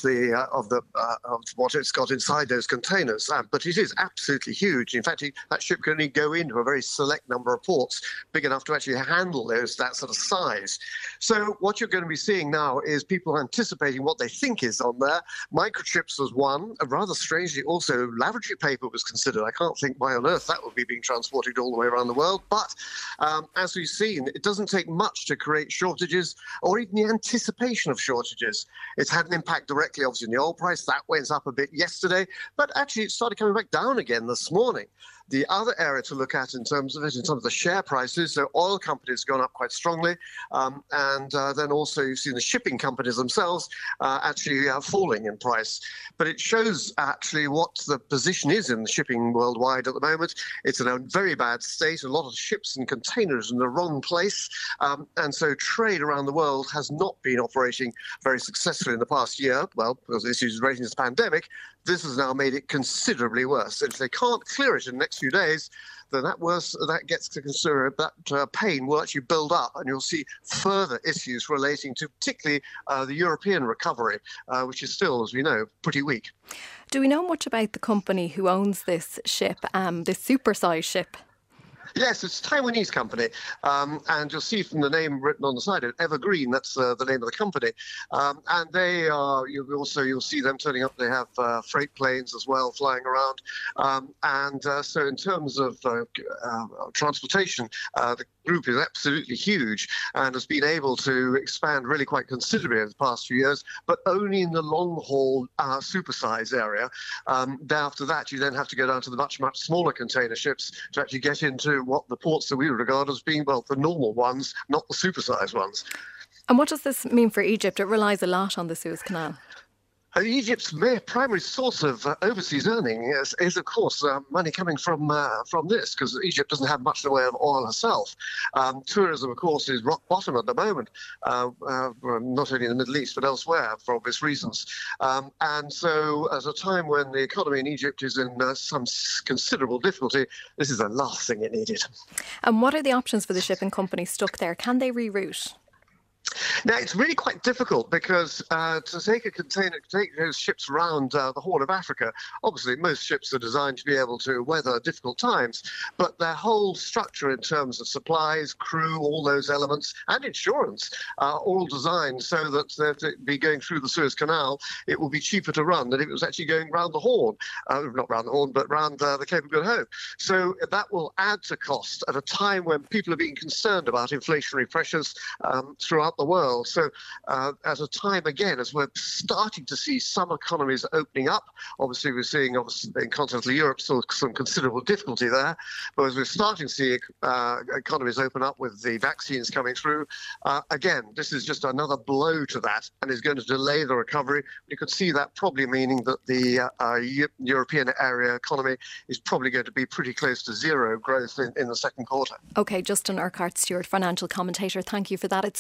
what it's got inside those containers, but it is absolutely huge. In fact, that ship can only go into a very select number of ports, big enough to actually handle that sort of size. So what you're going to be seeing now is people anticipating what they think is on there. Microchips was one. Rather strangely, also lavatory paper was considered. I can't think why on earth that would be being transported all the way around the world. But as we've seen, it doesn't take much to create shortages, or even the anticipation of shortages. It's had an impact directly, obviously, in the oil price. That went up a bit yesterday, but actually it started coming back down again this morning. The other area to look at in terms of the share prices, so oil companies have gone up quite strongly, and then also you've seen the shipping companies themselves actually falling in price. But it shows actually what the position is in the shipping worldwide at the moment. It's in a very bad state, a lot of ships and containers in the wrong place, and so trade around the world has not been operating very successfully in the past year. Well, because of issues relating to this pandemic, this has now made it considerably worse. If they can't clear it in the next few days, then that gets to consider that pain will actually build up, and you'll see further issues relating to particularly the European recovery, which is still, as we know, pretty weak. Do we know much about the company who owns this ship, this supersize ship? Yes, it's a Taiwanese company, and you'll see from the name written on the side, Evergreen, that's the name of the company. And they are, you'll see them turning up. They have freight planes as well flying around. So in terms of transportation, the group is absolutely huge and has been able to expand really quite considerably over the past few years, but only in the long-haul supersize area. After that, you then have to go down to the much, much smaller container ships to actually get into what the ports that we regard as being, well, the normal ones, not the supersized ones. And what does this mean for Egypt? It relies a lot on the Suez Canal. Egypt's primary source of overseas earning is of course, money coming from this, because Egypt doesn't have much in the way of oil herself. Tourism, of course, is rock bottom at the moment, not only in the Middle East, but elsewhere for obvious reasons. And so at a time when the economy in Egypt is in some considerable difficulty, this is the last thing it needed. And what are the options for the shipping companies stuck there? Can they reroute? Now, it's really quite difficult because to take those ships around the Horn of Africa, obviously most ships are designed to be able to weather difficult times, but their whole structure in terms of supplies, crew, all those elements, and insurance are all designed so that they'll be going through the Suez Canal. It will be cheaper to run than if it was actually going round the Horn, not round the Horn, but round the Cape of Good Hope. So that will add to cost at a time when people are being concerned about inflationary pressures throughout the world. So at a time, again, as we're starting to see some economies opening up, obviously we're seeing in continental Europe still some considerable difficulty there, but as we're starting to see economies open up with the vaccines coming through, again, this is just another blow to that and is going to delay the recovery. You could see that probably meaning that the European area economy is probably going to be pretty close to zero growth in the second quarter. OK, Justin Urquhart-Stewart, financial commentator, thank you for that. It's 3 minutes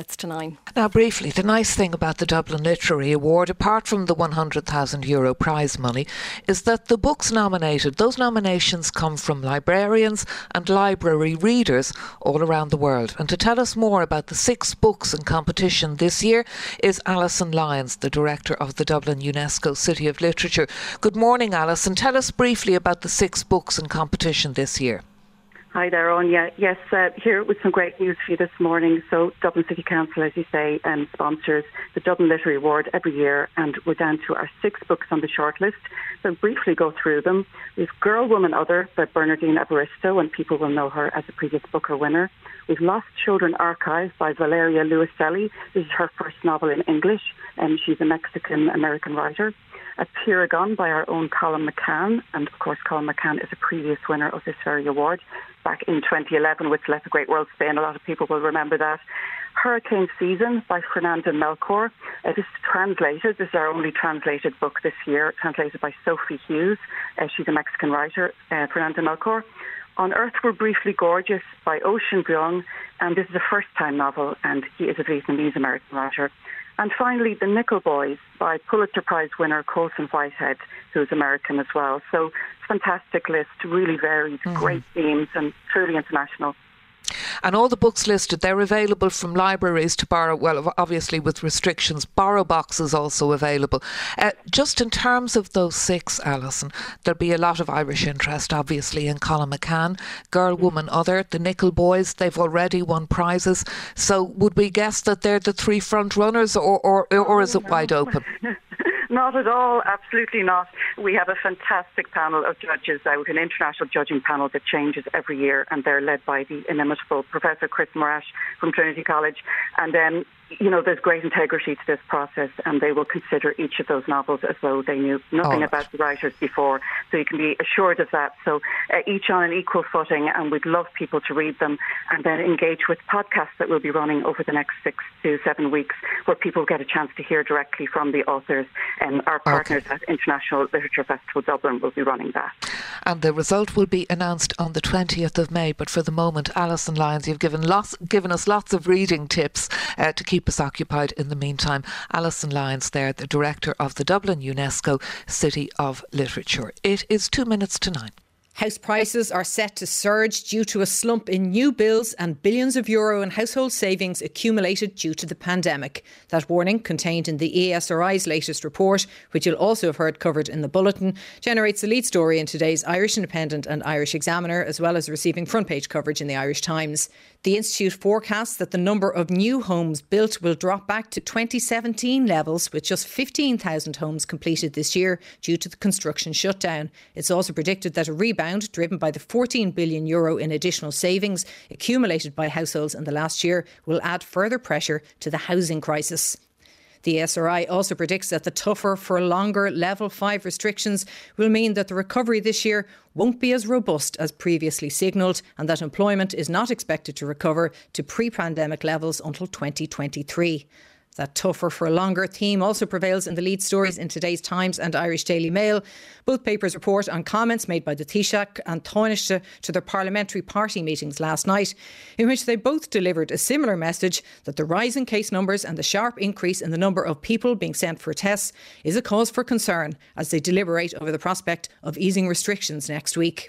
minutes to 9. Now, briefly, the nice thing about the Dublin Literary Award, apart from the €100,000 prize money, is that the books nominated, those nominations come from librarians and library readers all around the world. And to tell us more about the 6 books in competition this year is Alison Lyons, the director of the Dublin UNESCO City of Literature. Good morning, Alison. Tell us briefly about the 6 books in competition this year. Hi there, Anya. Yes, here with some great news for you this morning. So Dublin City Council, as you say, sponsors the Dublin Literary Award every year, and we're down to our 6 books on the shortlist. So briefly go through them. We've Girl, Woman, Other by Bernardine Evaristo, and people will know her as a previous Booker winner. We've Lost Children Archive by Valeria Luiselli. This is her first novel in English, and she's a Mexican-American writer. A Pyragon by our own Colin McCann, and of course Colin McCann is a previous winner of this very award back in 2011 with Let the Great World Spin. A lot of people will remember that. Hurricane Season by Fernanda Melchor. This is translated. This is our only translated book this year, translated by Sophie Hughes. She's a Mexican writer, Fernanda Melchor. On Earth We're Briefly Gorgeous by Ocean Vuong, and this is a first-time novel, and he is a Vietnamese-American writer. And finally, The Nickel Boys by Pulitzer Prize winner Colson Whitehead, who's American as well. So it's a fantastic list, really varied, great themes, and truly international. And all the books listed, they're available from libraries to borrow, well, obviously with restrictions. Borrow boxes also available. Just in terms of those 6, Alison, there'll be a lot of Irish interest, obviously, in Colin McCann. Girl, Woman, Other, The Nickel Boys, they've already won prizes. So would we guess that they're the 3 front runners, or is it wide open? Not at all, absolutely not. We have a fantastic panel of judges out, an international judging panel that changes every year, and they're led by the inimitable Professor Chris Morash from Trinity College. And then, there's great integrity to this process, and they will consider each of those novels as though they knew nothing about the writers before. So you can be assured of that. So each on an equal footing, and we'd love people to read them and then engage with podcasts that we'll be running over the next 6 to 7 weeks, where people get a chance to hear directly from the authors. And our partners at International Literature Festival Dublin will be running that. And the result will be announced on the 20th of May. But for the moment, Alison Lyons, you've given us lots of reading tips to keep us occupied in the meantime. Alison Lyons there, the director of the Dublin UNESCO City of Literature. It is 2 minutes to 9. House prices are set to surge due to a slump in new bills and billions of euro in household savings accumulated due to the pandemic. That warning, contained in the ESRI's latest report, which you'll also have heard covered in the bulletin, generates the lead story in today's Irish Independent and Irish Examiner, as well as receiving front page coverage in the Irish Times. The Institute forecasts that the number of new homes built will drop back to 2017 levels, with just 15,000 homes completed this year due to the construction shutdown. It's also predicted that a rebound, driven by the €14 billion in additional savings accumulated by households in the last year, will add further pressure to the housing crisis. The SRI also predicts that the tougher for longer level 5 restrictions will mean that the recovery this year won't be as robust as previously signalled, and that employment is not expected to recover to pre-pandemic levels until 2023. That tougher for longer theme also prevails in the lead stories in today's Times and Irish Daily Mail. Both papers report on comments made by the Taoiseach and Taoiseach to their parliamentary party meetings last night, in which they both delivered a similar message that the rise in case numbers and the sharp increase in the number of people being sent for tests is a cause for concern as they deliberate over the prospect of easing restrictions next week.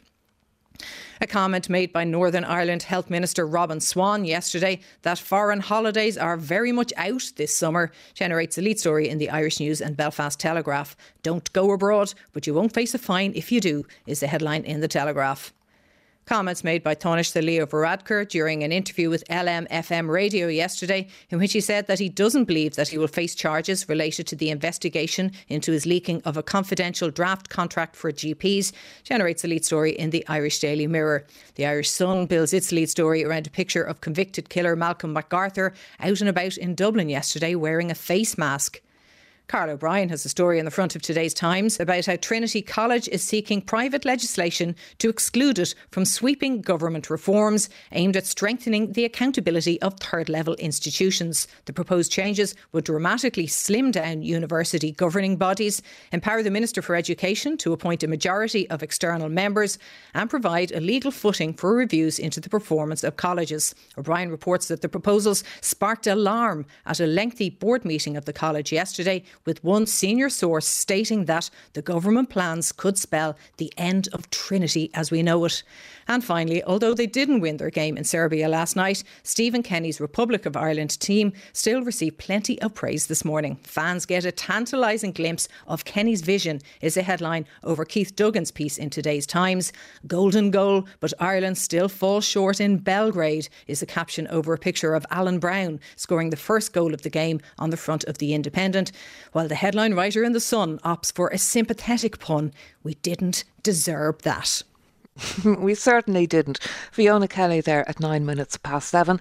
A comment made by Northern Ireland Health Minister Robin Swan yesterday that foreign holidays are very much out this summer generates a lead story in the Irish News and Belfast Telegraph. Don't go abroad, but you won't face a fine if you do, is the headline in the Telegraph. Comments made by Taoiseach Leo Varadkar during an interview with LMFM radio yesterday, in which he said that he doesn't believe that he will face charges related to the investigation into his leaking of a confidential draft contract for GPs, generates a lead story in the Irish Daily Mirror. The Irish Sun builds its lead story around a picture of convicted killer Malcolm MacArthur out and about in Dublin yesterday wearing a face mask. Carl O'Brien has a story on the front of today's Times about how Trinity College is seeking private legislation to exclude it from sweeping government reforms aimed at strengthening the accountability of third-level institutions. The proposed changes would dramatically slim down university governing bodies, empower the Minister for Education to appoint a majority of external members and provide a legal footing for reviews into the performance of colleges. O'Brien reports that the proposals sparked alarm at a lengthy board meeting of the college yesterday, with one senior source stating that the government plans could spell the end of Trinity as we know it. And finally, although they didn't win their game in Serbia last night, Stephen Kenny's Republic of Ireland team still received plenty of praise this morning. Fans get a tantalising glimpse of Kenny's vision, is a headline over Keith Duggan's piece in today's Times. Golden goal, but Ireland still falls short in Belgrade, is a caption over a picture of Alan Brown scoring the first goal of the game on the front of The Independent, while the headline writer in The Sun opts for a sympathetic pun. We didn't deserve that. We certainly didn't. Fiona Kelly there at 7:09.